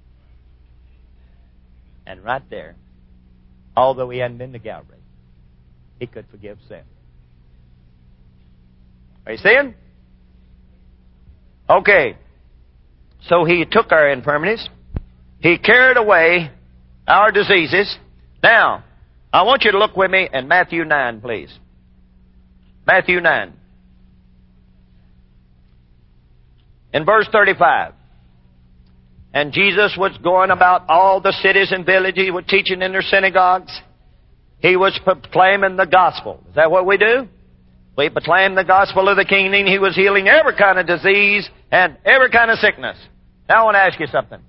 And right there, although He hadn't been to Calvary, He could forgive sin. Are you seeing? Okay. So He took our infirmities. He carried away our diseases. Now, I want you to look with me in Matthew nine, please. Matthew nine. In verse thirty-five. And Jesus was going about all the cities and villages. He was teaching in their synagogues. He was proclaiming the gospel. Is that what we do? We proclaim the gospel of the kingdom. He was healing every kind of disease and every kind of sickness. Now I want to ask you something.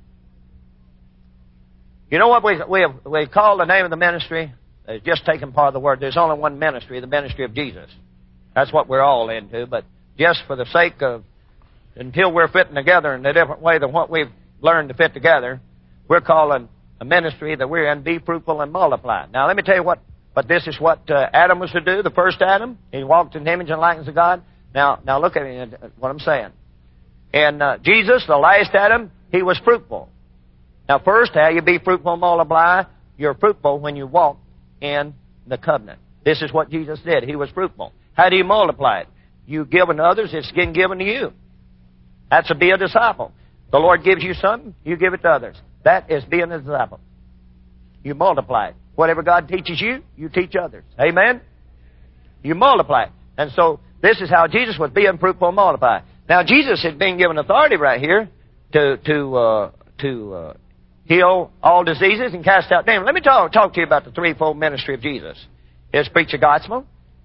You know what we we have, we call the name of the ministry? It's just taking part of the word. There's only one ministry, the ministry of Jesus. That's what we're all into. But just for the sake of, until we're fitting together in a different way than what we've learned to fit together, we're calling a ministry that we're in, be fruitful and multiply. Now let me tell you what, but this is what uh, Adam was to do, the first Adam. He walked in the image and likeness of God. Now, now look at me, what I'm saying. And uh, Jesus, the last Adam, he was fruitful. Now first, how you be fruitful and multiply? You're fruitful when you walk in the covenant. This is what Jesus did. He was fruitful. How do you multiply it? You give to others, it's getting given to you. That's to be a disciple. The Lord gives you something, you give it to others. That is being a disciple. You multiply it. Whatever God teaches you, you teach others. Amen? You multiply it. And so, this is how Jesus was being fruitful and multiply. Now, Jesus had been given authority right here to to uh, to uh, heal all diseases and cast out demons. Let me talk, talk to you about the threefold ministry of Jesus. Is preach the gospel,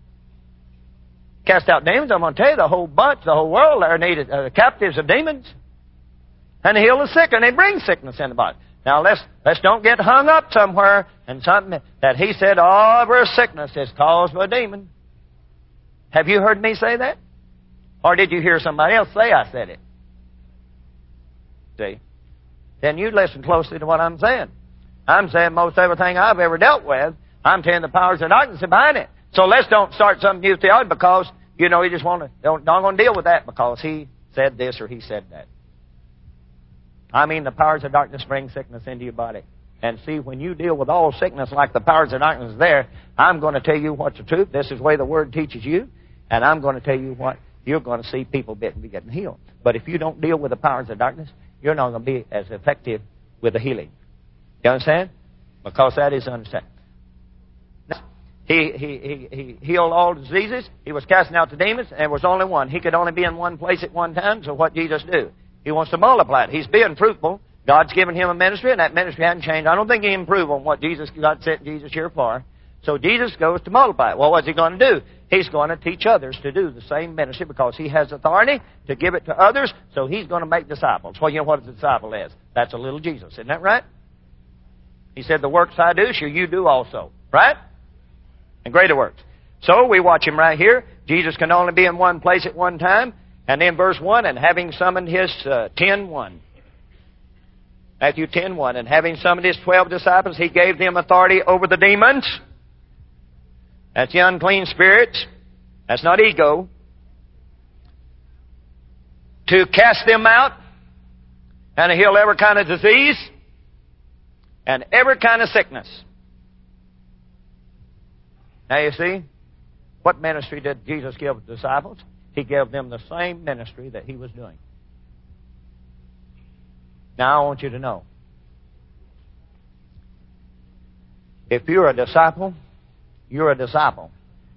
cast out demons. I'm going to tell you, the whole bunch, the whole world there needed uh, captives of demons. And heal the sick, and they bring sickness in the body. Now, let's let's don't get hung up somewhere and something that He said all of our sickness is caused by a demon. Have you heard me say that? Or did you hear somebody else say I said it? See? Then you listen closely to what I'm saying. I'm saying most everything I've ever dealt with, I'm telling the powers of darkness behind it. So let's don't start some new theology because, you know, you just want to, don't, don't going to deal with that because He said this or He said that. I mean, the powers of darkness bring sickness into your body. And see, when you deal with all sickness like the powers of darkness is there, I'm going to tell you what's the truth. This is the way the Word teaches you. And I'm going to tell you what you're going to see people be getting healed. But if you don't deal with the powers of darkness, you're not going to be as effective with the healing. You understand? Because that is understanding. He, he, he, he healed all diseases. He was casting out the demons, and there was only one. He could only be in one place at one time, so what Jesus do? He wants to multiply it. He's being fruitful. God's given him a ministry, and that ministry hasn't changed. I don't think he can improve on what Jesus God sent Jesus here for. So Jesus goes to multiply it. Well, what's He going to do? He's going to teach others to do the same ministry because He has authority to give it to others, so He's going to make disciples. Well, you know what a disciple is? That's a little Jesus. Isn't that right? He said, the works I do shall you do also. Right? And greater works. So we watch Him right here. Jesus can only be in one place at one time. And then verse one, and having summoned His uh, ten one. Matthew ten one. And having summoned His twelve disciples, He gave them authority over the demons. That's the unclean spirits. That's not ego. To cast them out and to heal every kind of disease and every kind of sickness. Now you see, What ministry did Jesus give the disciples? He gave them the same ministry that He was doing. Now, I want you to know, if you're a disciple, you're a disciple.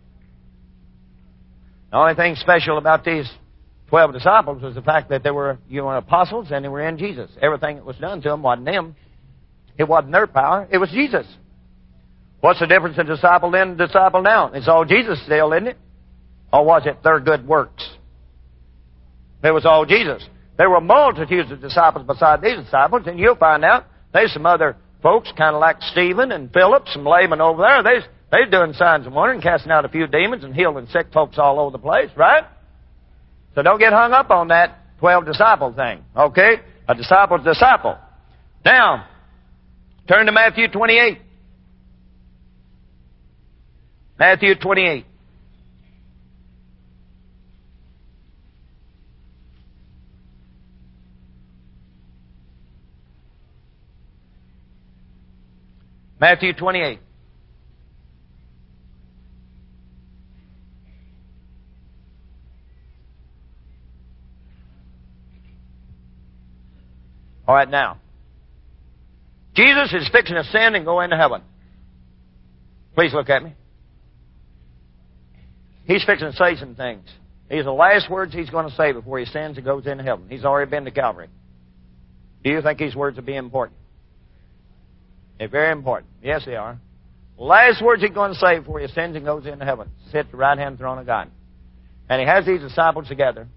The only thing special about these twelve disciples was the fact that they were, you know, apostles and they were in Jesus. Everything that was done to them wasn't them. It wasn't their power. It was Jesus. What's the difference in disciple then and disciple now? It's all Jesus still, isn't it? Or was it their good works? It was all Jesus. There were multitudes of disciples beside these disciples, and you'll find out there's some other folks, kind of like Stephen and Philip, some laymen over there. They, they're doing signs and wonders and casting out a few demons and healing sick folks all over the place, right? So don't get hung up on that twelve disciple thing, okay? A disciple's a disciple. Now, turn to Matthew twenty-eight. Matthew twenty-eight. Matthew twenty-eight. All right, now. Jesus is fixing to ascend and go into heaven. Please look at me. He's fixing to say some things. These are the last words He's going to say before He ascends and goes into heaven. He's already been to Calvary. Do you think these words will be important? They're very important. Yes, they are. Last words He's going to say before He ascends and goes into heaven. Sit at the right-hand throne of God. And He has these disciples together.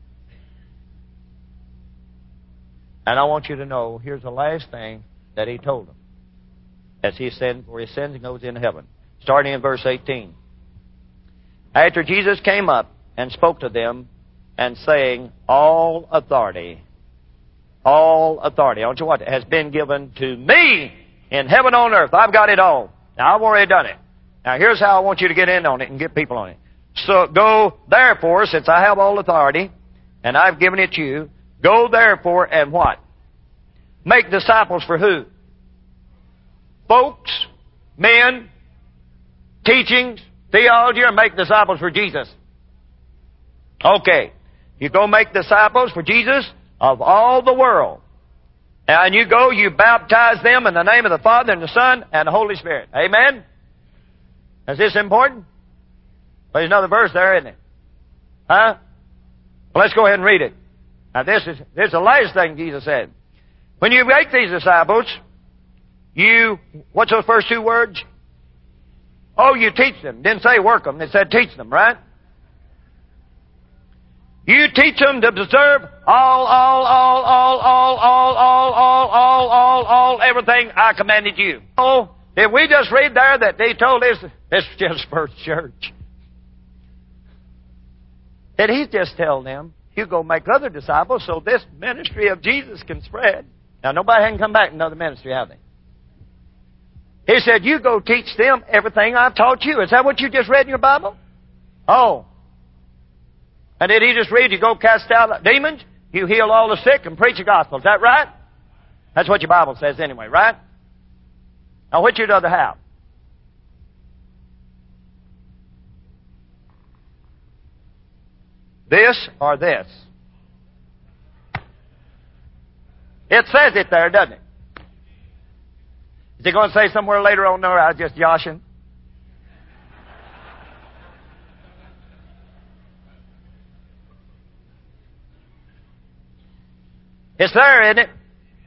And I want you to know, here's the last thing that He told them as He ascends, before He ascends and goes into heaven. Starting in verse eighteen. After Jesus came up and spoke to them, and saying, all authority, all authority, I want you to watch it, has been given to me in heaven and on earth. I've got it all. Now, I've already done it. Now, here's how I want you to get in on it and get people on it. So, go, therefore, since I have all authority, and I've given it to you, go, therefore, and what? Make disciples for who? Folks, men, teachings, theology, or make disciples for Jesus? Okay. You go make disciples for Jesus of all the world. And you go, you baptize them in the name of the Father and the Son and the Holy Spirit. Amen? Is this important? Well, there's another verse there, isn't it? Huh? Well, let's go ahead and read it. Now, this is, this is the last thing Jesus said. When you make these disciples, you, what's those first two words? Oh, you teach them. Didn't say work them. It said teach them, right? You teach them to observe all, all, all, all, all, all, all, all, all, all, all, everything I commanded you. Oh, did we just read there that they told this, this is just first church? Did He just tell them, you go make other disciples so this ministry of Jesus can spread? Now, nobody hadn't come back to another ministry, have they? He said, you go teach them everything I've taught you. Is that what you just read in your Bible? Oh. And did He just read, you go cast out demons, you heal all the sick, and preach the gospel? Is that right? That's what your Bible says anyway, right? Now, which you'd rather have? This or this? It says it there, doesn't it? Is He going to say somewhere later on, no, I was just joshing? It's there, isn't it?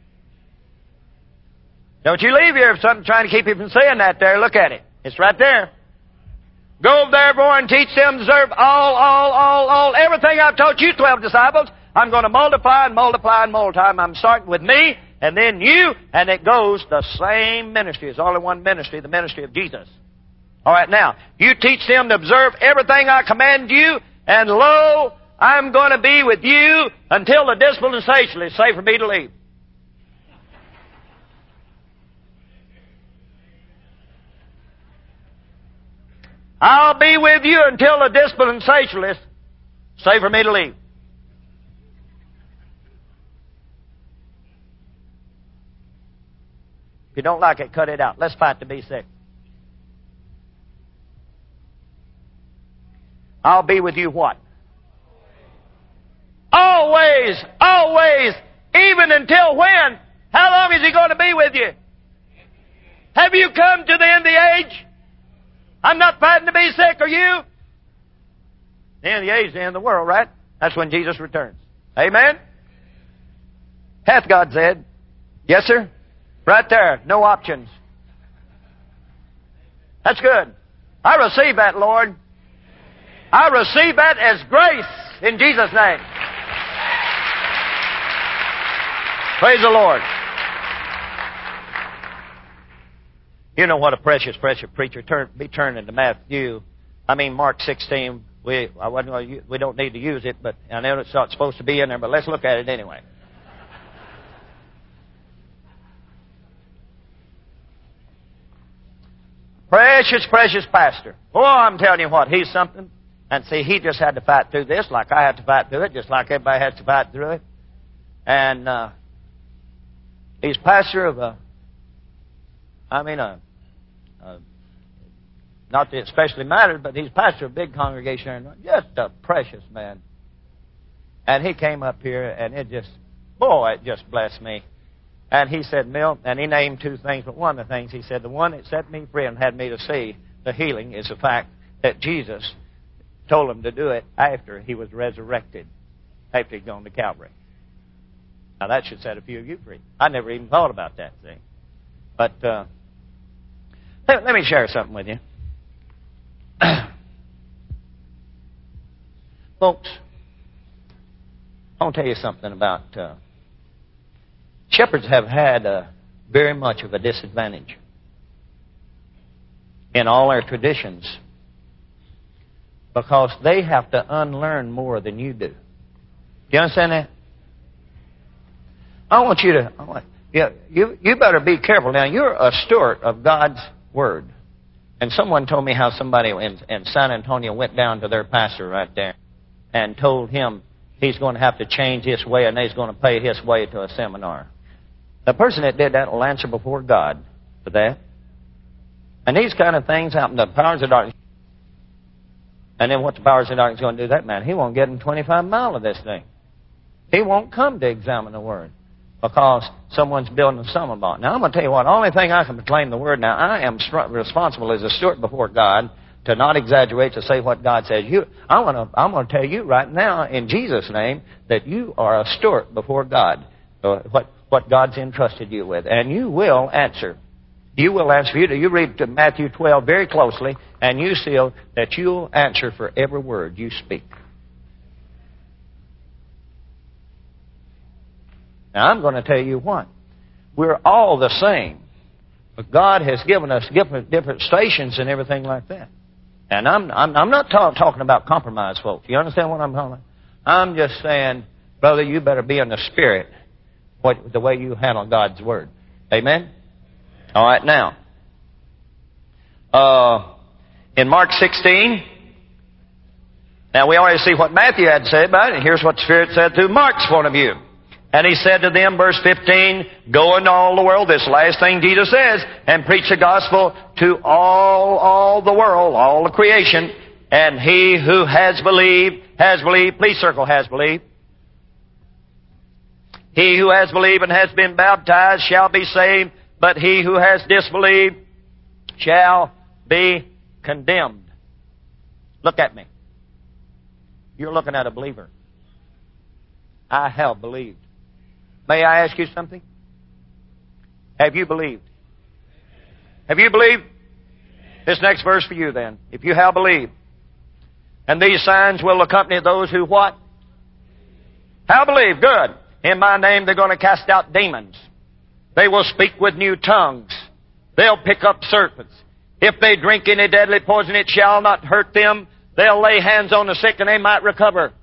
Don't you leave here if something's trying to keep you from saying that there. Look at it. It's right there. Go therefore and teach them to observe all, all, all, all, everything I've taught you, twelve disciples. I'm going to multiply and multiply and multiply. I'm starting with me and then you, and it goes the same ministry. It's only one ministry, the ministry of Jesus. All right, now, you teach them to observe everything I command you, and lo, I'm going to be with you until the dispensation is safe for me to leave. I'll be with you until the dispensationalist say for me to leave. If you don't like it, cut it out. Let's fight to be sick. I'll be with you what? Always, always, even until when? How long is He going to be with you? Have you come to the end of the age? I'm not fighting to be sick, are you? The end of the age is the end of the world, right? That's when Jesus returns. Amen? Hath God said? Yes, sir? Right there. No options. That's good. I receive that, Lord. I receive that as grace in Jesus' name. Praise the Lord. You know what a precious, precious preacher. Turn, be turning to Matthew. I mean Mark sixteen. We I wasn't going to, we don't need to use it, but I know it's not supposed to be in there. But let's look at it anyway. Precious, precious pastor. Oh, I'm telling you what, he's something. And see, he just had to fight through this like I had to fight through it, just like everybody has to fight through it. And uh, he's pastor of a, I mean, a, a, not that it especially matters, but he's pastor of a big congregation. Just a precious man. And he came up here, and it just, boy, it just blessed me. And he said, Mill, and he named two things, but one of the things he said, the one that set me free and had me to see the healing is the fact that Jesus told him to do it after he was resurrected, after he'd gone to Calvary. Now that should set a few of you free. I never even thought about that thing. But uh, let, let me share something with you. Folks, I want to tell you something about... Uh, Shepherds have had uh, very much of a disadvantage in all our traditions because they have to unlearn more than you do. Do you understand that? I want you to, I want, yeah, you, you better be careful. Now, you're a steward of God's Word. And someone told me how somebody in, in San Antonio went down to their pastor right there and told him he's going to have to change his way and he's going to pay his way to a seminar. The person that did that will answer before God for that. And these kind of things happen. The powers of darkness. And then what the powers of darkness going to do that man? He won't get in twenty-five miles of this thing. He won't come to examine the Word because someone's building a stumbling block. Now, I'm going to tell you what. The only thing I can proclaim the Word now, I am responsible as a steward before God to not exaggerate, to say what God says. You, I want to, I'm going to tell you right now in Jesus' name that you are a steward before God. Uh, what what God's entrusted you with. And you will answer. You will answer. You, you read Matthew twelve very closely, and you see that you'll answer for every word you speak. Now, I'm going to tell you what. We're all the same. But God has given us different, different stations and everything like that. And I'm, I'm, I'm not talk, talking about compromise, folks. You understand what I'm talking about? I'm just saying, brother, you better be in the Spirit. What, the way you handle God's Word. Amen? All right, now. Uh, in Mark sixteen, now we already see what Matthew had to say about it, and here's what the Spirit said through Mark's point of view. And he said to them, verse fifteen, go into all the world, this last thing Jesus says, and preach the gospel to all, all the world, all the creation, and he who has believed, has believed, please circle has believed. He who has believed and has been baptized shall be saved, but he who has disbelieved shall be condemned. Look at me. You're looking at a believer. I have believed. May I ask you something? Have you believed? Have you believed? This next verse for you then. If you have believed. And these signs will accompany those who what? Have believed. Good. In my name they're going to cast out demons. They will speak with new tongues. They'll pick up serpents. If they drink any deadly poison, it shall not hurt them. They'll lay hands on the sick and they might recover.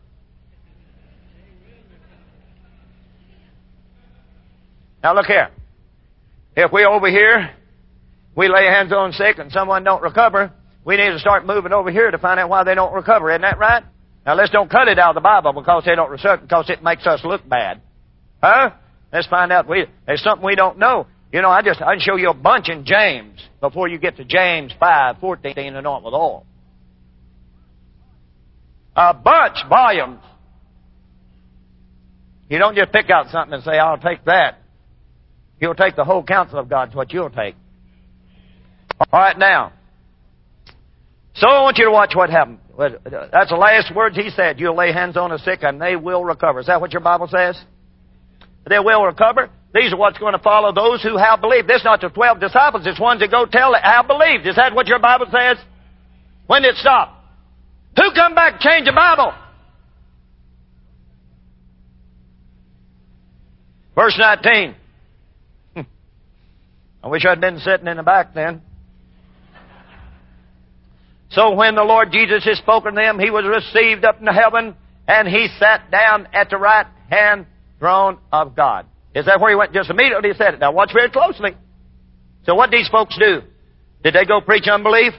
Now look here. If we over here, we lay hands on the sick and someone don't recover, we need to start moving over here to find out why they don't recover. Isn't that right? Now let's don't cut it out of the Bible because they don't recover, because it makes us look bad. Huh? Let's find out. We, there's something we don't know. You know, I just I can show you a bunch in James before you get to James five fourteen, anoint with oil. A bunch, volumes. You don't just pick out something and say, I'll take that. You'll take the whole counsel of God is what you'll take. All right, now. So I want you to watch what happened. That's the last words he said. You'll lay hands on the sick and they will recover. Is that what your Bible says? They will recover. These are what's going to follow those who have believed. This is not the twelve disciples. It's ones that go tell that have believed. Is that what your Bible says? When did it stop? Who come back and change the Bible? Verse nineteen. I wish I'd been sitting in the back then. So when the Lord Jesus had spoken to them, he was received up into heaven, and he sat down at the right hand throne of God. Is that where he went? Just immediately he said it. Now watch very closely. So what did these folks do? Did they go preach unbelief?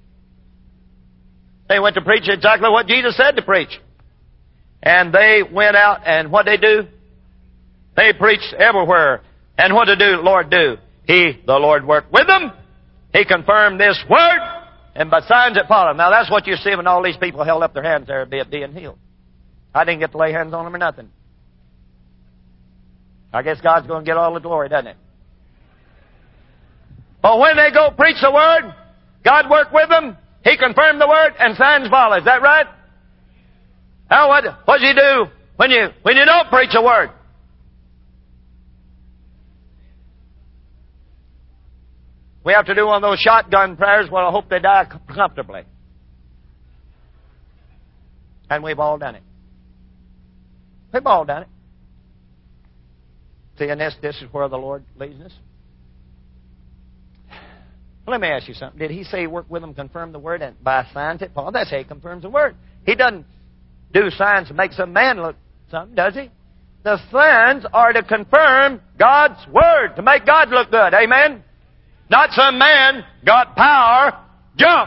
They went to preach exactly what Jesus said to preach. And they went out, and what they do? They preached everywhere. And what did the Lord do? He, the Lord, worked with them. He confirmed this word, and by signs that followed. Now that's what you see when all these people held up their hands there being healed. I didn't get to lay hands on them or nothing. I guess God's going to get all the glory, doesn't it? But when they go preach the word, God worked with them. He confirmed the word, and signs follow. Is that right? Now what, what does he do when you, when you don't preach the word? We have to do one of those shotgun prayers. Well, I hope they die comfortably. And we've all done it. We've all done it. See, and this, this is where the Lord leads us. Let me ask you something. Did he say he worked with them, confirm the word, and by signs it followed? That's how he confirms the word. He doesn't do signs to make some man look something, does he? The signs are to confirm God's word, to make God look good. Amen? Not some man got power, jump.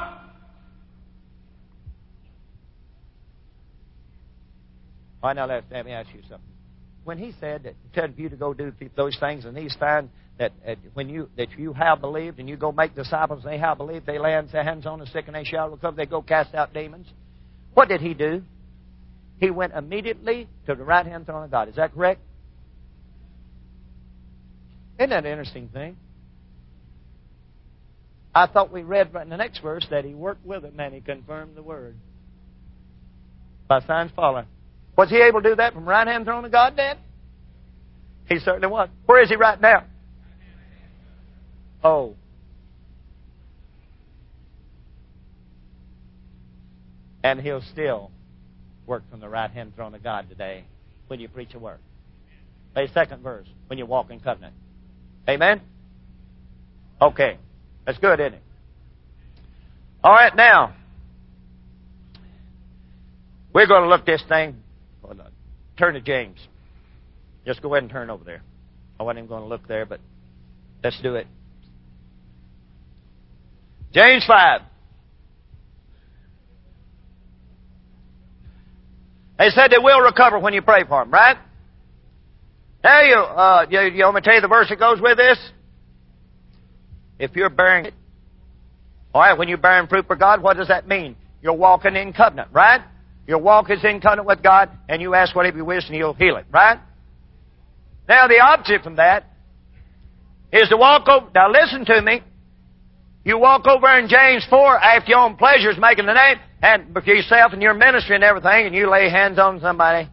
All right, now let, let me ask you something. When he said that he said for you to go do those things, and these find that uh, when you that you have believed, and you go make disciples, and they have believed, they lay hands on the sick and they shall recover. They go cast out demons. What did he do? He went immediately to the right hand throne of God. Is that correct? Isn't that an interesting thing? I thought we read in the next verse that he worked with them and he confirmed the word. By signs following. Was he able to do that from the right hand throne of God, Dad? He certainly was. Where is he right now? Oh. And he'll still work from the right hand throne of God today when you preach a word. The second verse, when you walk in covenant. Amen? Okay. That's good, isn't it? All right, now, we're going to look this thing. Turn to James. Just go ahead and turn over there. I wasn't even going to look there, but let's do it. James five. They said they will recover when you pray for them, right? Now, you, uh, you, you want me to tell you the verse that goes with this? If you're bearing it, all right, when you're bearing fruit for God, what does that mean? You're walking in covenant, right? Your walk is in covenant with God, and you ask whatever you wish, and He'll heal it, right? Now, the opposite from that is to walk over. Now, listen to me. You walk over in James four after your own pleasures, making the name, and for yourself and your ministry and everything, and you lay hands on somebody,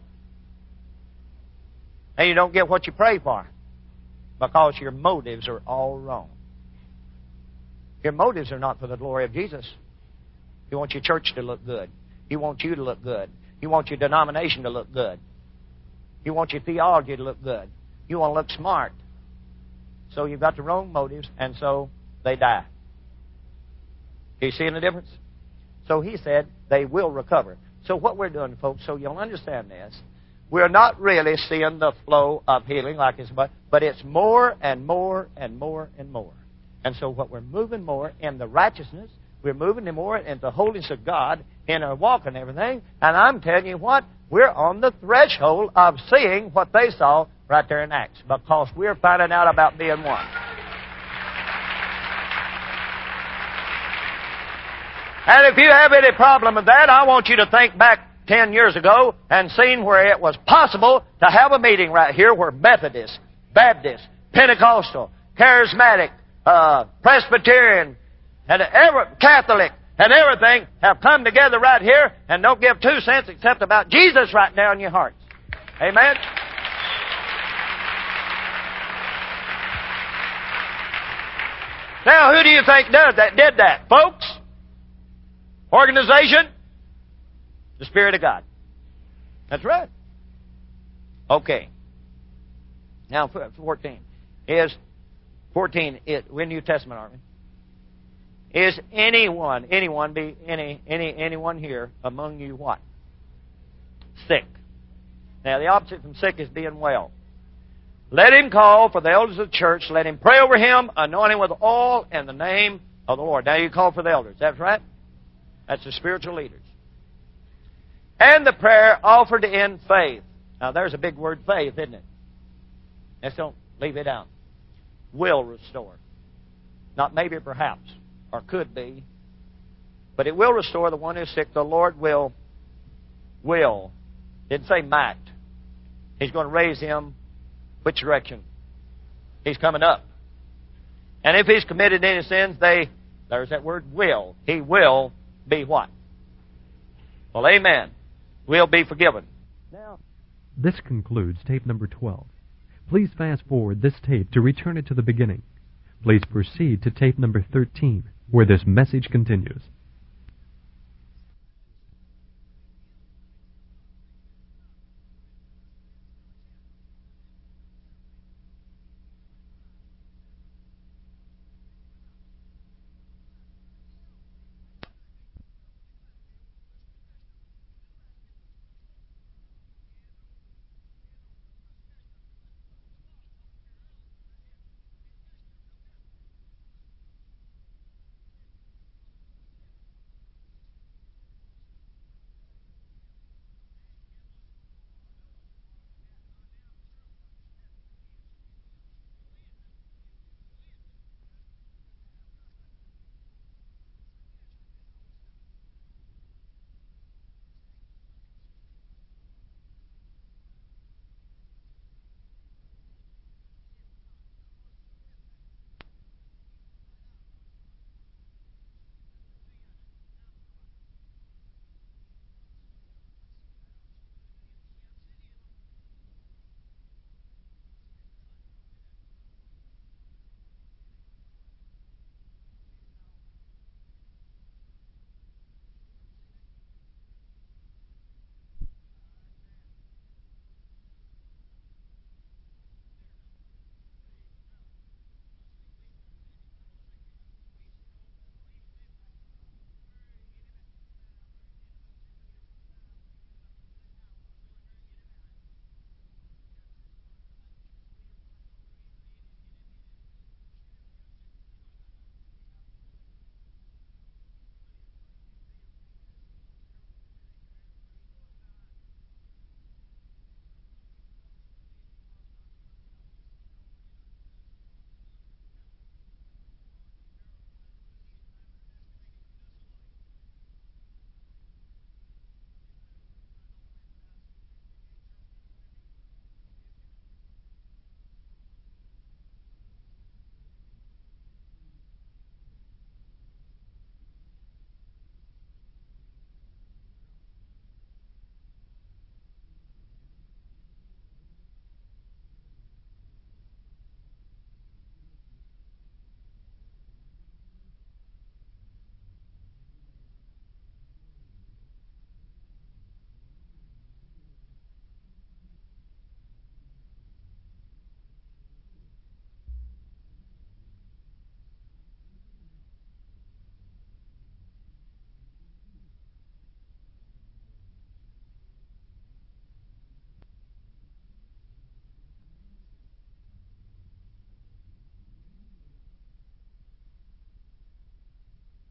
and you don't get what you pray for because your motives are all wrong. Your motives are not for the glory of Jesus. You want your church to look good. You want you to look good. You want your denomination to look good. You want your theology to look good. You want to look smart. So you've got the wrong motives, and so they die. Do you see the difference? So he said they will recover. So what we're doing, folks, so you'll understand this, we're not really seeing the flow of healing like it's, but, but it's more and more and more and more. And so what we're moving more in the righteousness, we're moving more into the holiness of God in our walk and everything. And I'm telling you what, we're on the threshold of seeing what they saw right there in Acts, because we're finding out about being one. And if you have any problem with that, I want you to think back ten years ago and seen where it was possible to have a meeting right here where Methodist, Baptist, Pentecostal, Charismatic, uh, Presbyterian, and every, Catholic, and everything have come together right here and don't give two cents except about Jesus right now in your hearts. Amen? Now, who do you think does that? Did that? Folks? Organization? The Spirit of God. That's right. Okay. Now, fourteen. Is, fourteen, it, we're New Testament, aren't we? Is anyone, anyone, be any, any, anyone here among you what? Sick. Now, the opposite from sick is being well. Let him call for the elders of the church. Let him pray over him, anoint him with oil in the name of the Lord. Now, you call for the elders. That's right. That's the spiritual leaders. And the prayer offered in faith. Now, there's a big word, faith, isn't it? Let's don't leave it out. Will restore. Not maybe, perhaps, or could be. But it will restore the one who's sick. The Lord will, will. Didn't say might. He's going to raise him. Which direction? He's coming up. And if he's committed any sins, they, there's that word will. He will be what? Well, amen. Will be forgiven. Now, this concludes tape number twelve. Please fast forward this tape to return it to the beginning. Please proceed to tape number thirteen, where this message continues.